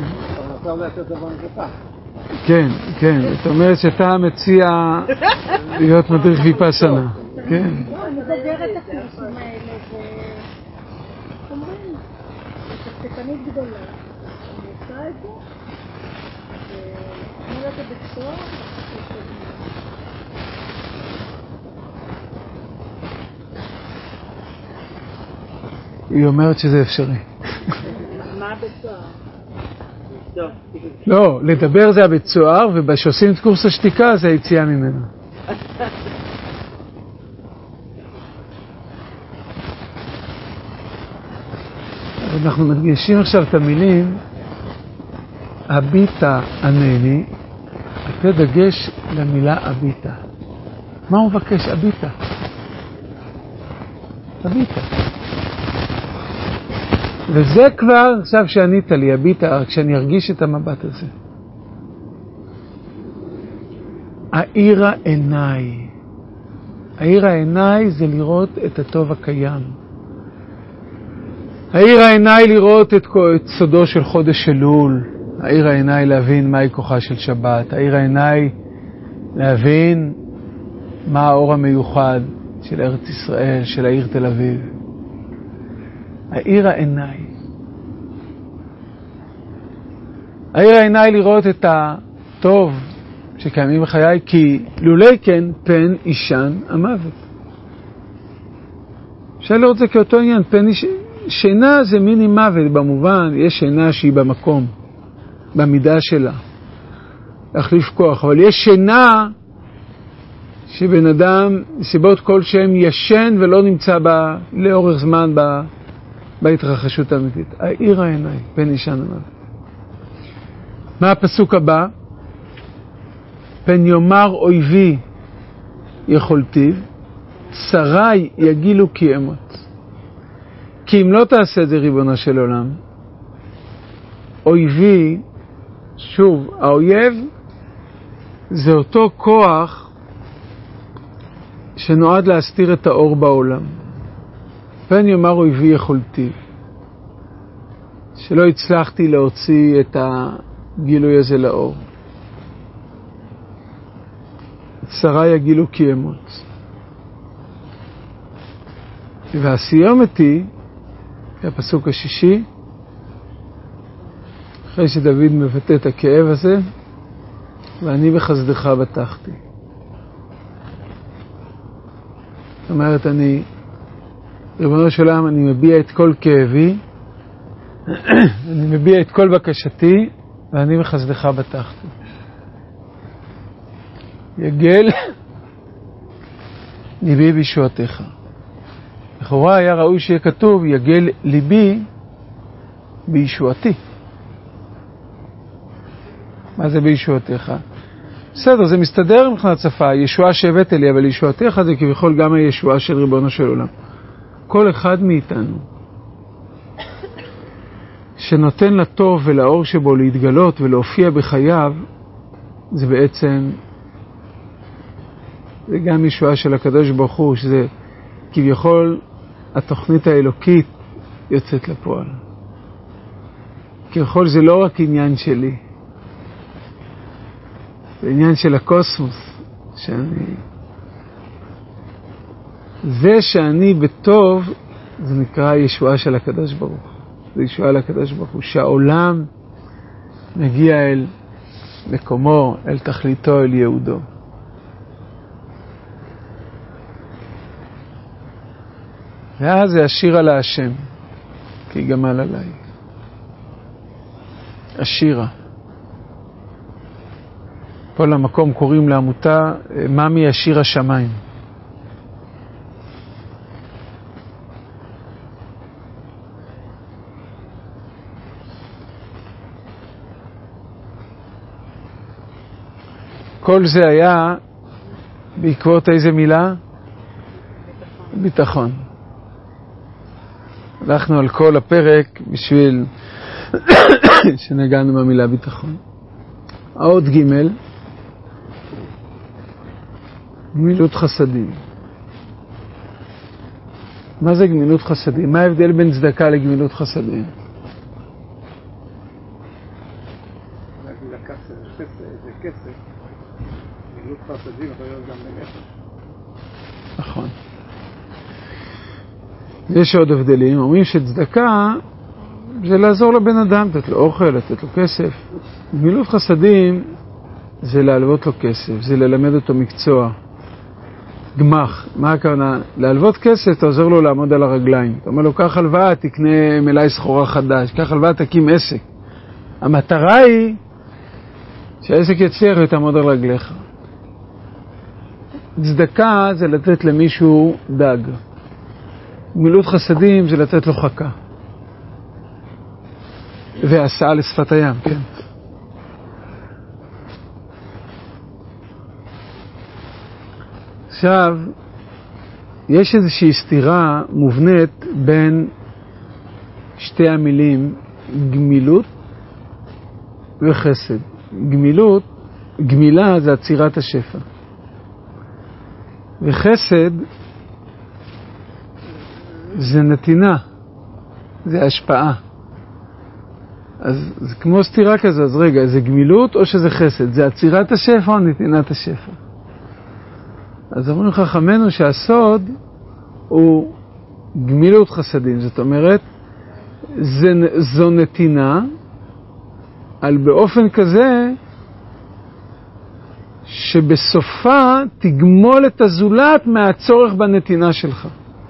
כן, כן. זאת אומרת שאתה מציע להיות מדריך ויפאסנה. כן. אני מדברת את הקורסים האלה ואומרים, שחקנית גדולה. אני עושה את זה, ואני לא יודעת בקצוע, היא אומרת שזה אפשרי. מה בצוהר? לא, לדבר זה הבית סוהר, ובשעושים את קורס השתיקה זה היציאה ממנו. אנחנו מדגישים עכשיו את המילים הביטה ענני, לתת דגש למילה הביטה. מה הוא מבקש? הביטה. הביטה. וזה כבר עכשיו שענית לי, הביטה, רק שאני ארגיש את המבט הזה. העיר העיניי. העיר העיניי זה לראות את הטוב הקיים. העיר העיניי לראות את סודו של חודש אלול. העיר העיניי להבין מהי כוחה של שבת. העיר העיניי להבין מה האור המיוחד של ארץ ישראל, של העיר תל אביב. העיר העיניי. העיר העיניי לראות את הטוב שקיימים בחיי, כי לולי כן פן אישן המוות. אפשר לראות זה כאותו עניין, פן שינה זה מיני מוות במובן, יש שינה שהיא במקום, במידה שלה, להחליף כוח, אבל יש שינה שבן אדם, סיבות כלשהם ישן ולא נמצא לאורך זמן בהתרחשות האמיתית. העיר העיניי, פן אישן המוות. מה הפסוק הבא? פן יאמר אויבי יכולתי, שרי יגילו כי אמות. כי אם לא תעשה את זה ריבונו של עולם, אויבי, שוב, האויב זה אותו כוח שנועד להסתיר את האור בעולם. פן יאמר אויבי יכולתי, שלא הצלחתי להוציא את הגילוי הזה לאור. שרי יגילו כי אמות. והסיומת היא, הפסוק השישי, אחרי שדוד מבטא את הכאב הזה, ואני בחסדך בטחתי. זאת אומרת, ריבונו של עולם, אני מביע את כל כאבי, אני מביע את כל בקשתי, ואני בחסדך בטחתי. יגל ליבי בישועתך. לכאורה היה ראוי שיהיה כתוב, יגל ליבי בישועתי. מה זה בישועתך? בסדר, זה מסתדר מבחינת שפה, ישועה שהבאת לי, אבל ישועתך זה כביכול גם הישועה של ריבונו של עולם. כל אחד מאיתנו שנותן לטוב ולאור שבו להתגלות ולהופיע בחייו, זה בעצם, זה גם ישועה של הקדוש ברוך הוא, שזה כביכול התוכנית האלוקית יוצאת לפועל. כביכול זה לא רק עניין שלי, זה עניין של הקוסמוס, זה שאני בטוב, זה נקרא ישועה של הקדוש ברוך הוא. זה ישועה לקדוש ברוך הוא, שהעולם מגיע אל מקומו, אל תכליתו, אל יהודו. ואז זה השירה להשם, כי יגמל עליי. השירה. פה למקום קוראים לעמותה, ממי השיר השמיים. כל זה היה בעקבות איזה מילה? ביטחון. הלכנו על כל הפרק בשביל שנגענו במילה ביטחון. האות ג' גמילות חסדים. מה זה גמילות חסדים? מה ההבדל בין צדקה לגמילות חסדים? זה כסף. גמילות חסדים יכול להיות גם בנפש. נכון. יש עוד הבדלים. אומרים שצדקה זה לעזור לבן אדם, לתת לו אוכל, לתת לו כסף. גמילות חסדים זה להלוות לו כסף, זה ללמד אותו מקצוע. גמח, מה הכוונה? להלוות כסף, אתה עוזר לו לעמוד על הרגליים. אתה אומר לו, קח הלוואה, תקנה מלאי סחורה חדש, קח הלוואה, תקים עסק. המטרה היא שהעסק יצליח ותעמוד על רגליך. צדקה זה לתת למישהו דג. גמילות חסדים זה לתת לו חכה. והסעה לשפת הים, כן. עכשיו, יש איזושהי סתירה מובנית בין שתי המילים גמילות וחסד. גמילה זה עצירת השפע. וחסד זה נתינה, זה השפעה. אז זה כמו סתירה כזו, אז רגע, זה גמילות או שזה חסד? זה עצירת השפע או נתינת השפע? אז אמרו חכמינו שהסוד הוא גמילות חסדים, זאת אומרת, זו נתינה על באופן כזה שבסופה תגמול את הזולת מהצורך בנתינה שלך.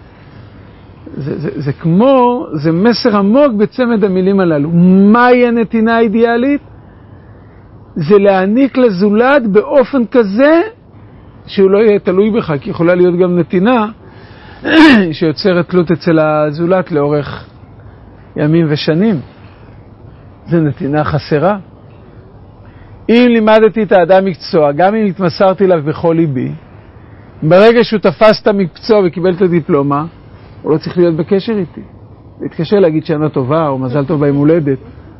זה כמו, זה מסר עמוק בצמד המילים הללו. מהי הנתינה האידיאלית? זה להעניק לזולת באופן כזה שהוא לא יהיה תלוי בך, כי יכולה להיות גם נתינה שיוצרת תלות אצל הזולת לאורך ימים ושנים. זה נתינה חסרה. אם לימדתי את האדם מקצוע, גם אם התמסרתי אליו בכל ליבי, ברגע שהוא תפס את המקצוע וקיבל את הדיפלומה, הוא לא צריך להיות בקשר איתי. להתקשר להגיד שנה טובה או מזל טוב ביום הולדת.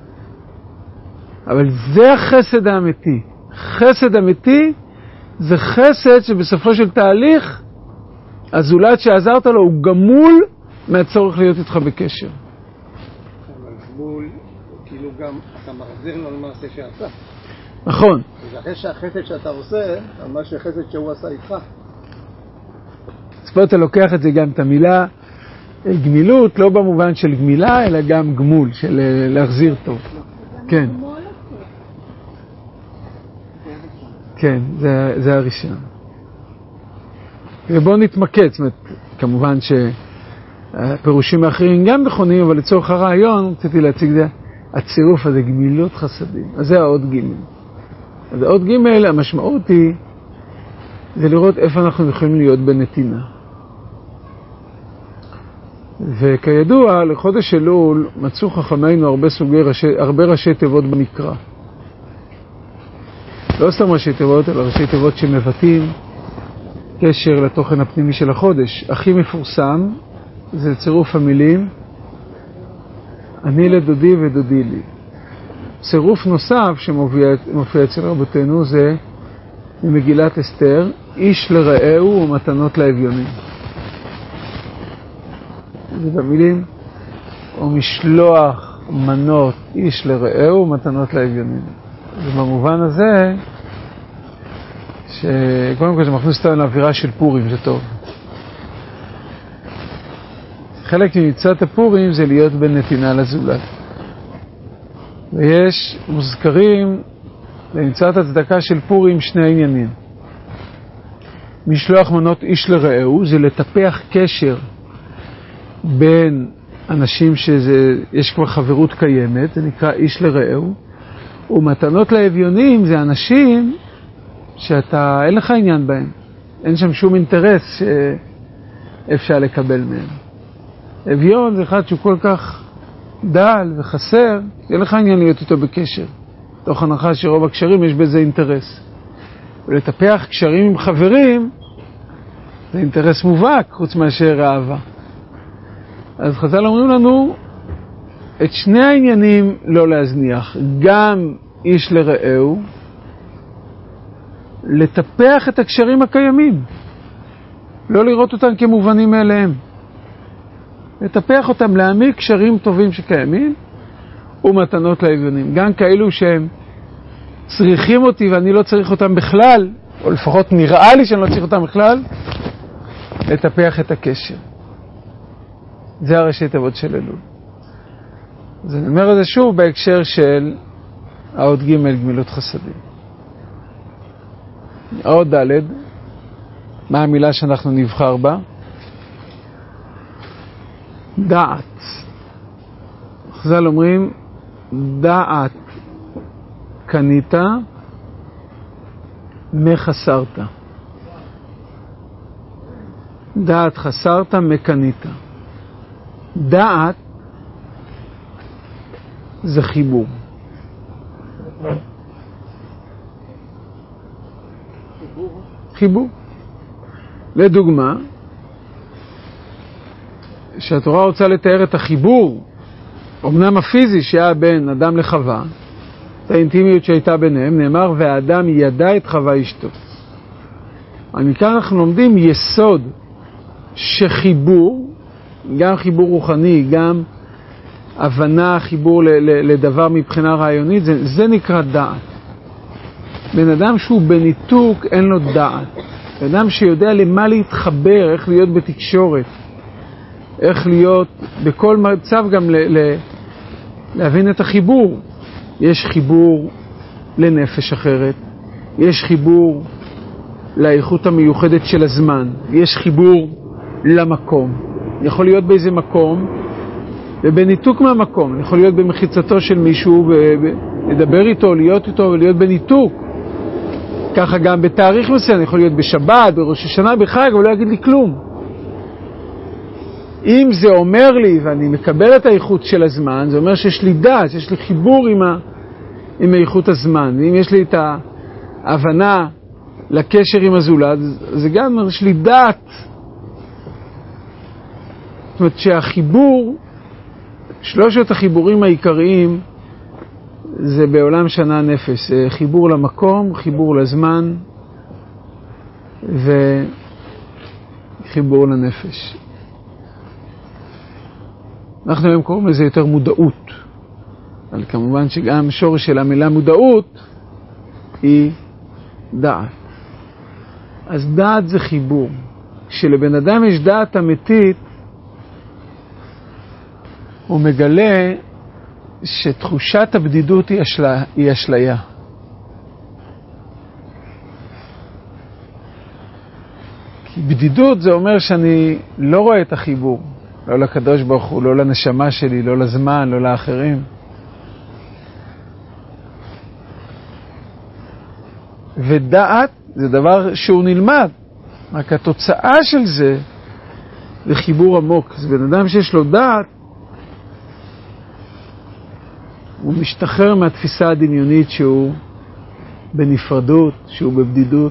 אבל זה החסד האמיתי. חסד אמיתי זה חסד שבסופו של תהליך הזולת שעזרת לו הוא גמול מהצורך להיות איתך בקשר. אבל גמול, כאילו גם אתה מחזיר לו על מעשה שעשה. נכון. אז אחרי שהחסד שאתה עושה, על מה שחסד שהוא עשה איתך. אז פה אתה לוקח את זה גם את המילה גמילות, לא במובן של גמילה, אלא גם גמול, של להחזיר טוב. כן. כן, זה הראשון. ובואו נתמקד, זאת אומרת, כמובן שהפירושים האחרים גם נכונים, אבל לצורך הרעיון, רציתי להציג זה, הצירוף הזה, גמילות חסדים. אז זה העוד ג'. אז העוד ג', המשמעות היא, זה לראות איפה אנחנו יכולים להיות בנתינה. וכידוע, לחודש אלול מצאו חכמינו הרבה ראשי תיבות במקרא. לא סתם ראשי תיבות, אלא ראשי תיבות שמבטאים קשר לתוכן הפנימי של החודש. הכי מפורסם זה צירוף המילים אני לדודי ודודי לי. צירוף נוסף שמופיע אצל רבותינו זה ממגילת אסתר, איש לרעהו ומתנות לאביונים. זה במילים, או משלוח מנות איש לרעהו ומתנות לאביונים. ובמובן הזה, שקודם כל זה מכניס אותנו לאווירה של פורים, זה טוב. חלק ממצוות הפורים זה להיות בנתינה לזולת. ויש מוזכרים למצוות הצדקה של פורים שני עניינים. משלוח מנות איש לרעהו זה לטפח קשר בין אנשים שיש כבר חברות קיימת, זה נקרא איש לרעהו, ומתנות לאביונים זה אנשים שאתה אין לך עניין בהם, אין שם שום אינטרס שאפשר לקבל מהם. אביון זה אחד שהוא כל כך דל וחסר, אין לך עניין להיות איתו בקשר, תוך הנחה שרוב הקשרים יש בזה אינטרס. ולטפח קשרים עם חברים, זה אינטרס מובהק, חוץ מאשר אהבה. אז חז"ל אומרים לנו, את שני העניינים לא להזניח, גם איש לרעהו, לטפח את הקשרים הקיימים, לא לראות אותם כמובנים מאליהם, לטפח אותם, להעמיק קשרים טובים שקיימים, ומתנות לאביונים, גם כאלו שהם צריכים אותי ואני לא צריך אותם בכלל, או לפחות נראה לי שאני לא צריך אותם בכלל, לטפח את הקשר. זה הראשי תיבות של אלול. אז אני אומר את זה שוב בהקשר של האות ג' גמילות חסדים. האות ד', מה המילה שאנחנו נבחר בה? דעת. חז"ל אומרים, דעת קנית מחסרת. דעת חסרת מקנית. דעת זה חיבור. חיבור. לדוגמה, שהתורה רוצה לתאר את החיבור, אמנם הפיזי שהיה בין אדם לחווה, את האינטימיות שהייתה ביניהם, נאמר, והאדם ידע את חווה אשתו. מכאן אנחנו לומדים יסוד שחיבור, גם חיבור רוחני, גם הבנה, חיבור לדבר מבחינה רעיונית, זה נקרא דעת. בן אדם שהוא בניתוק אין לו דעת. בן אדם שיודע למה להתחבר, איך להיות בתקשורת, איך להיות בכל מצב גם להבין את החיבור. יש חיבור לנפש אחרת, יש חיבור לאיכות המיוחדת של הזמן, יש חיבור למקום. יכול להיות באיזה מקום ובניתוק מהמקום, יכול להיות במחיצתו של מישהו ולדבר איתו, להיות איתו ולהיות בניתוק. ככה גם בתאריך מסוים, יכול להיות בשבת, בראש השנה, בחג, אבל לא יגיד לי כלום. אם זה אומר לי ואני מקבל את האיכות של הזמן, זה אומר שיש לי דעת, שיש לי חיבור עם איכות הזמן. ואם יש לי את ההבנה לקשר עם הזולת, זה גם אומר שיש לי דעת. זאת אומרת שהחיבור, שלושת החיבורים העיקריים, זה בעולם שנה נפש. חיבור למקום, חיבור לזמן וחיבור לנפש. אנחנו היום קוראים לזה יותר מודעות. אבל כמובן שגם שורש של המילה מודעות היא דעת. אז דעת זה חיבור. כשלבן אדם יש דעת אמיתית, הוא מגלה שתחושת הבדידות היא אשליה. כי בדידות זה אומר שאני לא רואה את החיבור. לא לקדוש ברוך הוא, לא לנשמה שלי, לא לזמן, לא לאחרים. ודעת זה דבר שהוא נלמד. רק התוצאה של זה זה חיבור עמוק. זה בן אדם שיש לו דעת, הוא משתחרר מהתפיסה הדמיונית שהוא בנפרדות, שהוא בבדידות.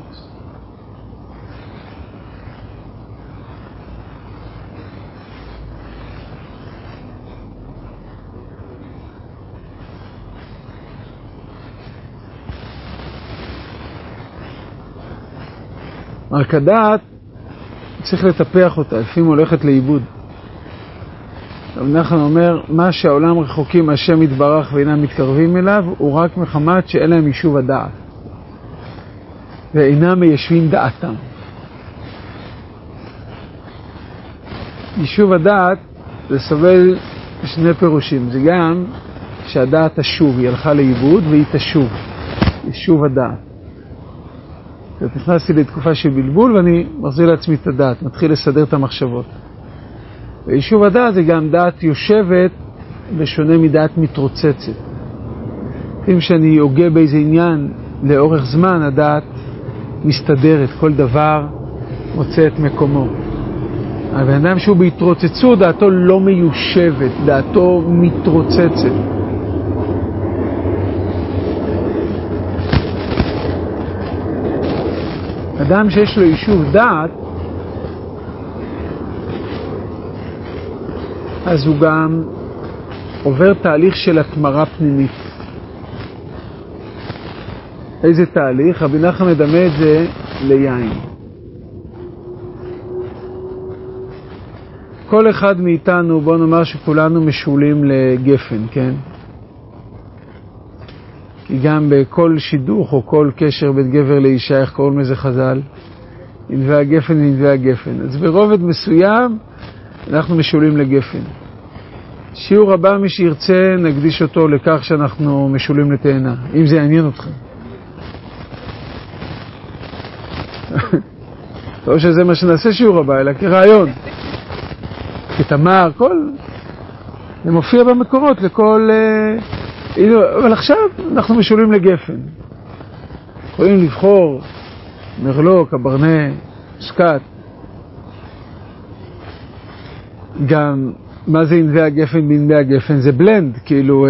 רק הדעת צריך לטפח אותה, לפעמים הולכת לאיבוד. רב נחמן אומר, מה שהעולם רחוקים השם יתברך ואינם מתקרבים אליו, הוא רק מחמת שאין להם יישוב הדעת. ואינם מיישבים דעתם. יישוב הדעת זה סובל שני פירושים. זה גם שהדעת תשוב, היא הלכה לאיבוד והיא תשוב. יישוב הדעת. נכנסתי לתקופה של בלבול ואני מחזיר לעצמי את הדעת, מתחיל לסדר את המחשבות. ויישוב הדעת זה גם דעת יושבת ושונה מדעת מתרוצצת. אם שאני הוגה באיזה עניין לאורך זמן, הדעת מסתדרת, כל דבר מוצא את מקומו. אבל אדם שהוא בהתרוצצות, דעתו לא מיושבת, דעתו מתרוצצת. אדם שיש לו יישוב דעת, אז הוא גם עובר תהליך של התמרה פנימית. איזה תהליך? רבי נחמן מדמה את זה ליין. כל אחד מאיתנו, בוא נאמר שכולנו משולים לגפן, כן? כי גם בכל שידוך או כל קשר בין גבר לאישה, איך קוראים לזה חז"ל? ענבי הגפן וענבי הגפן. אז ברובד מסוים אנחנו משולים לגפן. שיעור הבא, מי שירצה, נקדיש אותו לכך שאנחנו משולים לתאנה, אם זה יעניין אתכם. לא שזה מה שנעשה שיעור הבא, אלא כרעיון. כתמר, זה מופיע במקורות לכל... אבל עכשיו אנחנו משולים לגפן. יכולים לבחור מרלו, קברנה, שקט. גם מה זה ענבי הגפן בענבי הגפן? זה בלנד, כאילו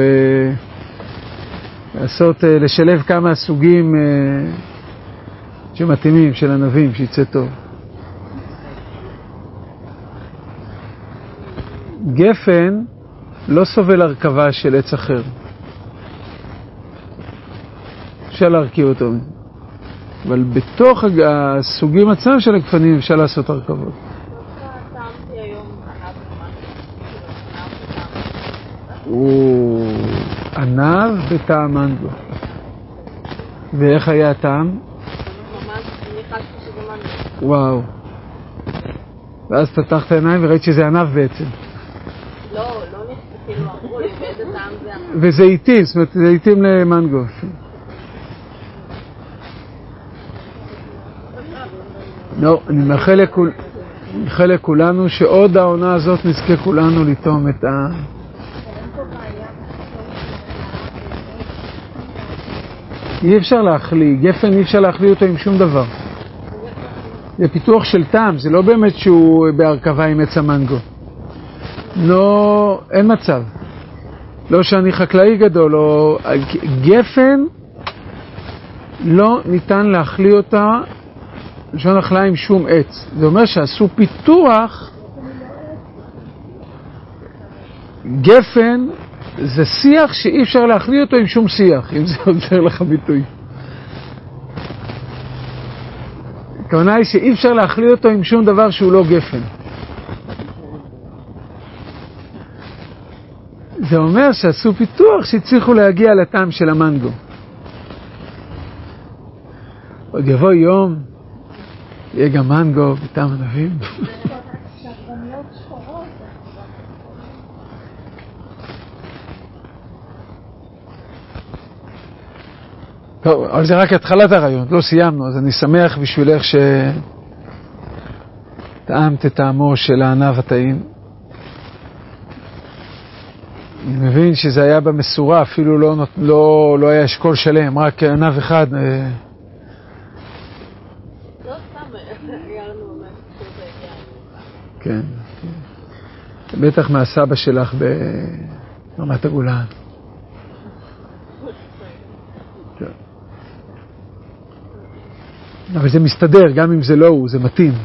לשלב כמה סוגים שמתאימים של ענבים, שיצא טוב. גפן לא סובל הרכבה של עץ אחר. אפשר להרכיב אותו. אבל בתוך הסוגים עצמם של הגפנים אפשר לעשות הרכבות. הוא ענב בטעם מנגו. ואיך היה הטעם? ממש, אני חשתי שזה מנגו. וואו. ואז פתחת העיניים וראית שזה ענב בעצם. לא כאילו אמרו לי באיזה טעם זה ענב. וזיתים, זאת אומרת, זיתים למנגו. לא, אני מאחל לכולנו שעוד העונה הזאת נזכה כולנו לטעום את אי אפשר להחליא, גפן אי אפשר להחליא אותו עם שום דבר. זה פיתוח של טעם, זה לא באמת שהוא בהרכבה עם עץ המנגו. לא, אין מצב. לא שאני חקלאי גדול, או... גפן לא ניתן להחליא אותה לשון החלאה עם שום עץ. זה אומר שעשו פיתוח. גפן זה שיח שאי אפשר להחליא אותו עם שום שיח, אם זה עוזר לך ביטוי. הכוונה היא שאי אפשר להחליא אותו עם שום דבר שהוא לא גפן. זה אומר שעשו פיתוח שהצליחו להגיע לטעם של המנגו. עוד יבוא יום, יהיה גם מנגו בטעם ענבים. טוב, אבל זה רק התחלת הרעיון, לא סיימנו, אז אני שמח בשבילך שטעמת את טעמו של הענב הטעים. אני מבין שזה היה במסורה, אפילו לא היה אשכול שלם, רק ענב אחד. לא סתם, היה לנו אומר שזה הגיע. כן. בטח מהסבא שלך ברמת הגולן. אבל זה מסתדר, גם אם זה לא הוא, זה מתאים.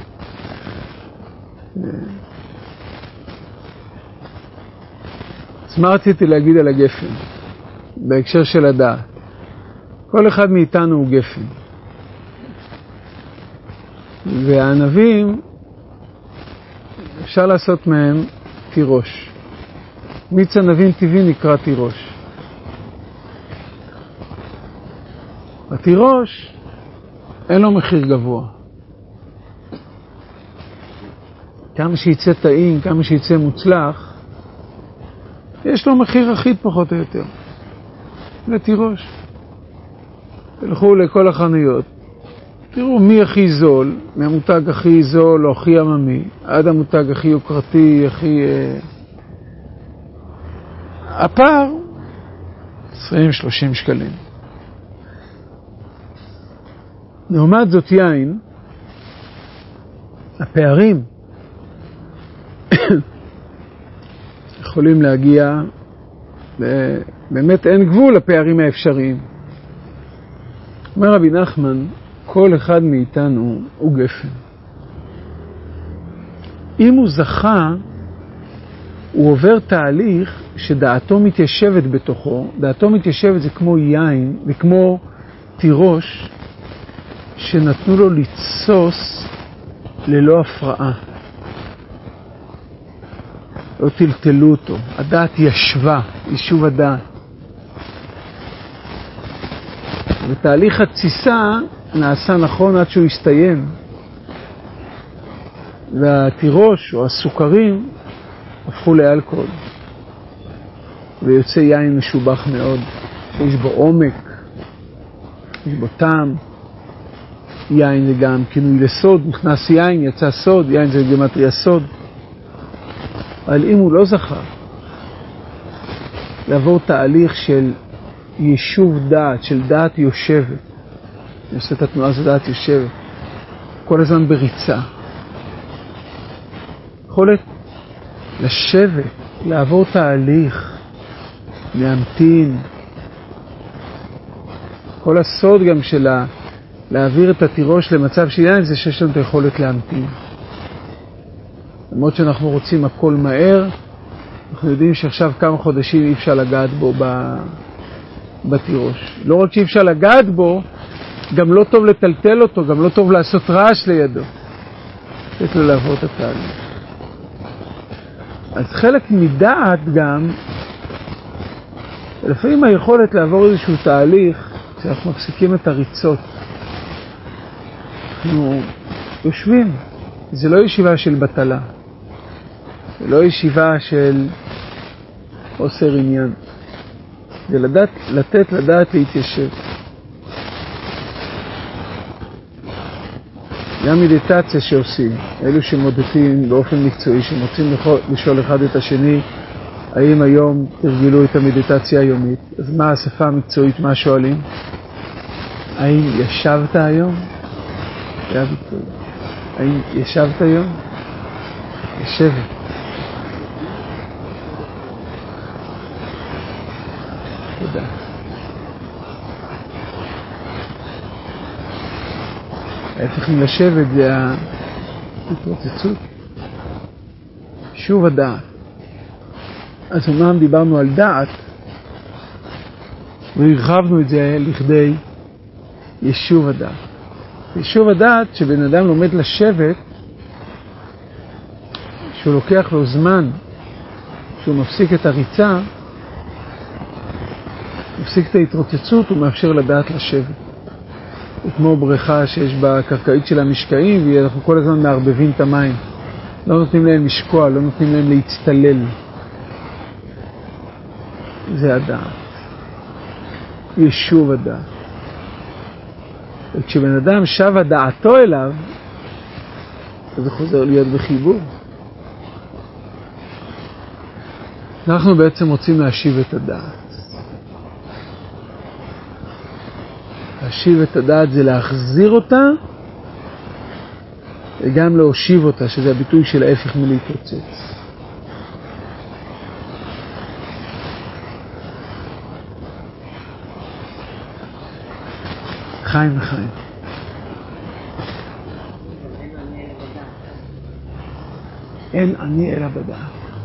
אז מה רציתי להגיד על הגפן? בהקשר של הדעת. כל אחד מאיתנו הוא גפן. והענבים, אפשר לעשות מהם תירוש. מיץ ענבים טבעי נקרא תירוש. התירוש אין לו מחיר גבוה. כמה שיצא טעים, כמה שיצא מוצלח, יש לו מחיר אחיד פחות או יותר. לתירוש. תלכו לכל החנויות. תראו מי הכי זול, מהמותג הכי זול או הכי עממי, עד המותג הכי יוקרתי, הכי... הפער, 20-30 שקלים. לעומת זאת יין, הפערים יכולים להגיע, באמת אין גבול לפערים האפשריים. אומר רבי נחמן, כל אחד מאיתנו הוא גפן. אם הוא זכה, הוא עובר תהליך שדעתו מתיישבת בתוכו. דעתו מתיישבת זה כמו יין וכמו תירוש שנתנו לו לצוס ללא הפרעה. לא טלטלו אותו. הדעת ישבה, יישוב הדעת. ותהליך התסיסה נעשה נכון עד שהוא הסתיים. והתירוש או הסוכרים הפכו לאלכוהול. ויוצא יין משובח מאוד. יש בו עומק, יש בו טעם. יין זה גם כינוי לסוד, נכנס יין, יצא סוד, יין זה גמטריה סוד. אבל אם הוא לא זכה לעבור תהליך של יישוב דעת, של דעת יושבת, אני עושה את התנועה הזו דעת יושבת, כל הזמן בריצה, יכולת לשבת, לעבור תהליך, להמתין. כל הסוד גם של להעביר את התירוש למצב של יין זה שיש לנו את היכולת להמתין. למרות שאנחנו רוצים הכל מהר, אנחנו יודעים שעכשיו כמה חודשים אי אפשר לגעת בו בתירוש. לא רק שאי אפשר לגעת בו, גם לא טוב לטלטל אותו, גם לא טוב לעשות רעש לידו. לתת לו לעבור את התהליך. אז חלק מדעת גם, לפעמים היכולת לעבור איזשהו תהליך, כשאנחנו מפסיקים את הריצות. אנחנו יושבים, זה לא ישיבה של בטלה. זה לא ישיבה של חוסר עניין. זה לתת לדעת להתיישב. גם מדיטציה שעושים, אלו שמודדים באופן מקצועי, שמוצאים לשאול אחד את השני, האם היום תרגלו את המדיטציה היומית? אז מה השפה המקצועית, מה שואלים? האם ישבת היום? האם ישבת היום? ישבת. תודה. ההפך מלשבת זה ההתרוצצות. שוב הדעת. אז אומנם דיברנו על דעת, והרחבנו את זה לכדי יישוב הדעת. יישוב הדעת שבן אדם לומד לשבת, שהוא לוקח לו זמן, שהוא מפסיק את הריצה, מפסיק את ההתרוצצות, הוא מאפשר לדעת לשבת. זה כמו בריכה שיש בקרקעית של המשקעים, ואנחנו כל הזמן מערבבים את המים. לא נותנים להם לשקוע, לא נותנים להם להצטלל. זה הדעת. יישוב הדעת. וכשבן אדם שווה דעתו אליו, אז זה חוזר להיות בחיבור. אנחנו בעצם רוצים להשיב את הדעת. להשיב את הדעת זה להחזיר אותה, וגם להושיב אותה, שזה הביטוי של ההפך מלהתרוצץ. חיים וחיים. אין אני אלא בדעת.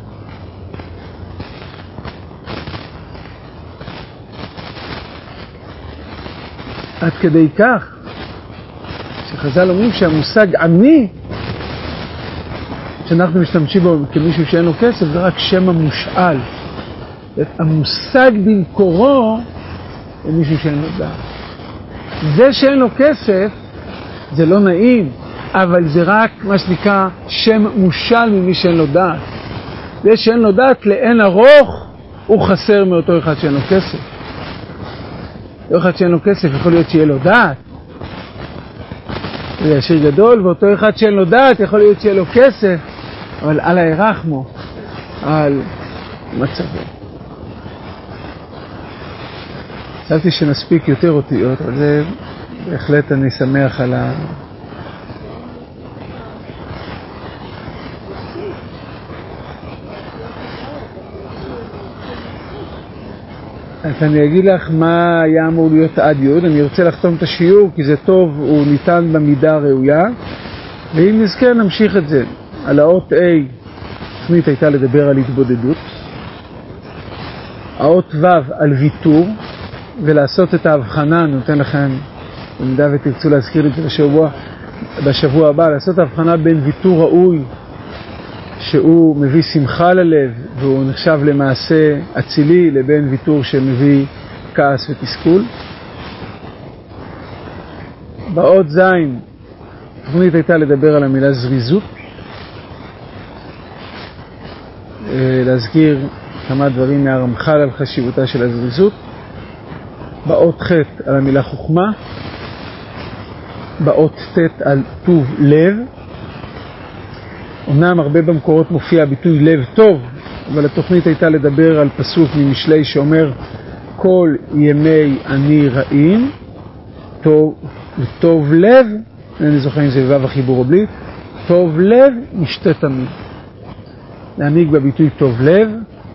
עד כדי כך שחז"ל אומרים שהמושג אני שאנחנו משתמשים בו כמישהו שאין לו כסף זה רק שם המושאל. המושג במקורו זה מישהו שאין לו דעת. זה שאין לו כסף זה לא נעים, אבל זה רק מה שנקרא שם מושל ממי שאין לו דעת. זה שאין לו דעת לאין ארוך הוא חסר מאותו אחד שאין לו כסף. אותו אחד שאין לו כסף יכול להיות שיהיה לו דעת, זה עשיר גדול, ואותו אחד שאין לו דעת יכול להיות שיהיה לו כסף, אבל על הירחמו, על מצבו. חשבתי שנספיק יותר אותיות, אבל זה בהחלט אני שמח על אז אני אגיד לך מה היה אמור להיות עד י'. אני רוצה לחתום את השיעור כי זה טוב, הוא ניתן במידה הראויה. ואם נזכר נמשיך את זה. על האות A, התוכנית הייתה לדבר על התבודדות. האות ו' על ויתור, ולעשות את ההבחנה, נותן לכם, במידה ותרצו להזכיר את זה בשבוע הבא, לעשות ההבחנה בין ויתור ראוי, שהוא מביא שמחה ללב, והוא נחשב למעשה אצילי, לבין ויתור שמביא כעס ותסכול. באות ז', התוכנית הייתה לדבר על המילה זריזות, להזכיר כמה דברים מהרמח"ל על חשיבותה של הזריזות. באות ח' על המילה חוכמה, באות ט' על טוב לב. אומנם הרבה במקורות מופיע ביטוי לב טוב, אבל התוכנית הייתה לדבר על פסוק ממשלי שאומר כל ימי אני רעים, טוב לב, אני זוכר אם זה ו' החיבור או בלי, טוב לב משתה תמיד. להנהיג בביטוי טוב לב.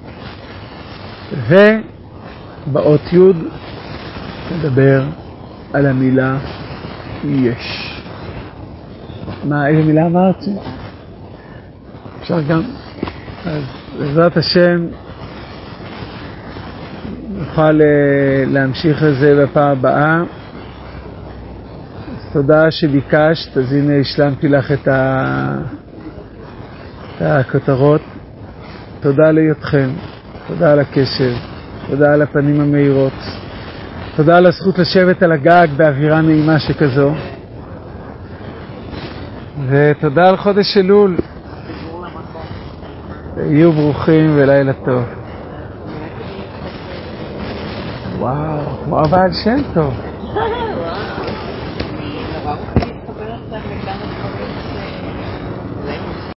ובאות י' נדבר על המילה יש. איזה מילה אמרתי? אפשר גם. אז בעזרת השם נוכל להמשיך את זה בפעם הבאה. תודה שביקשת, אז הנה השלמתי לך את הכותרות. תודה להיותכם, תודה על הקשב, תודה על הפנים המאירות, תודה על הזכות לשבת על הגג באווירה נעימה שכזו, ותודה על חודש אלול. יהיו ברוכים ולילה טוב. וואו, כמו הבעל שם טוב.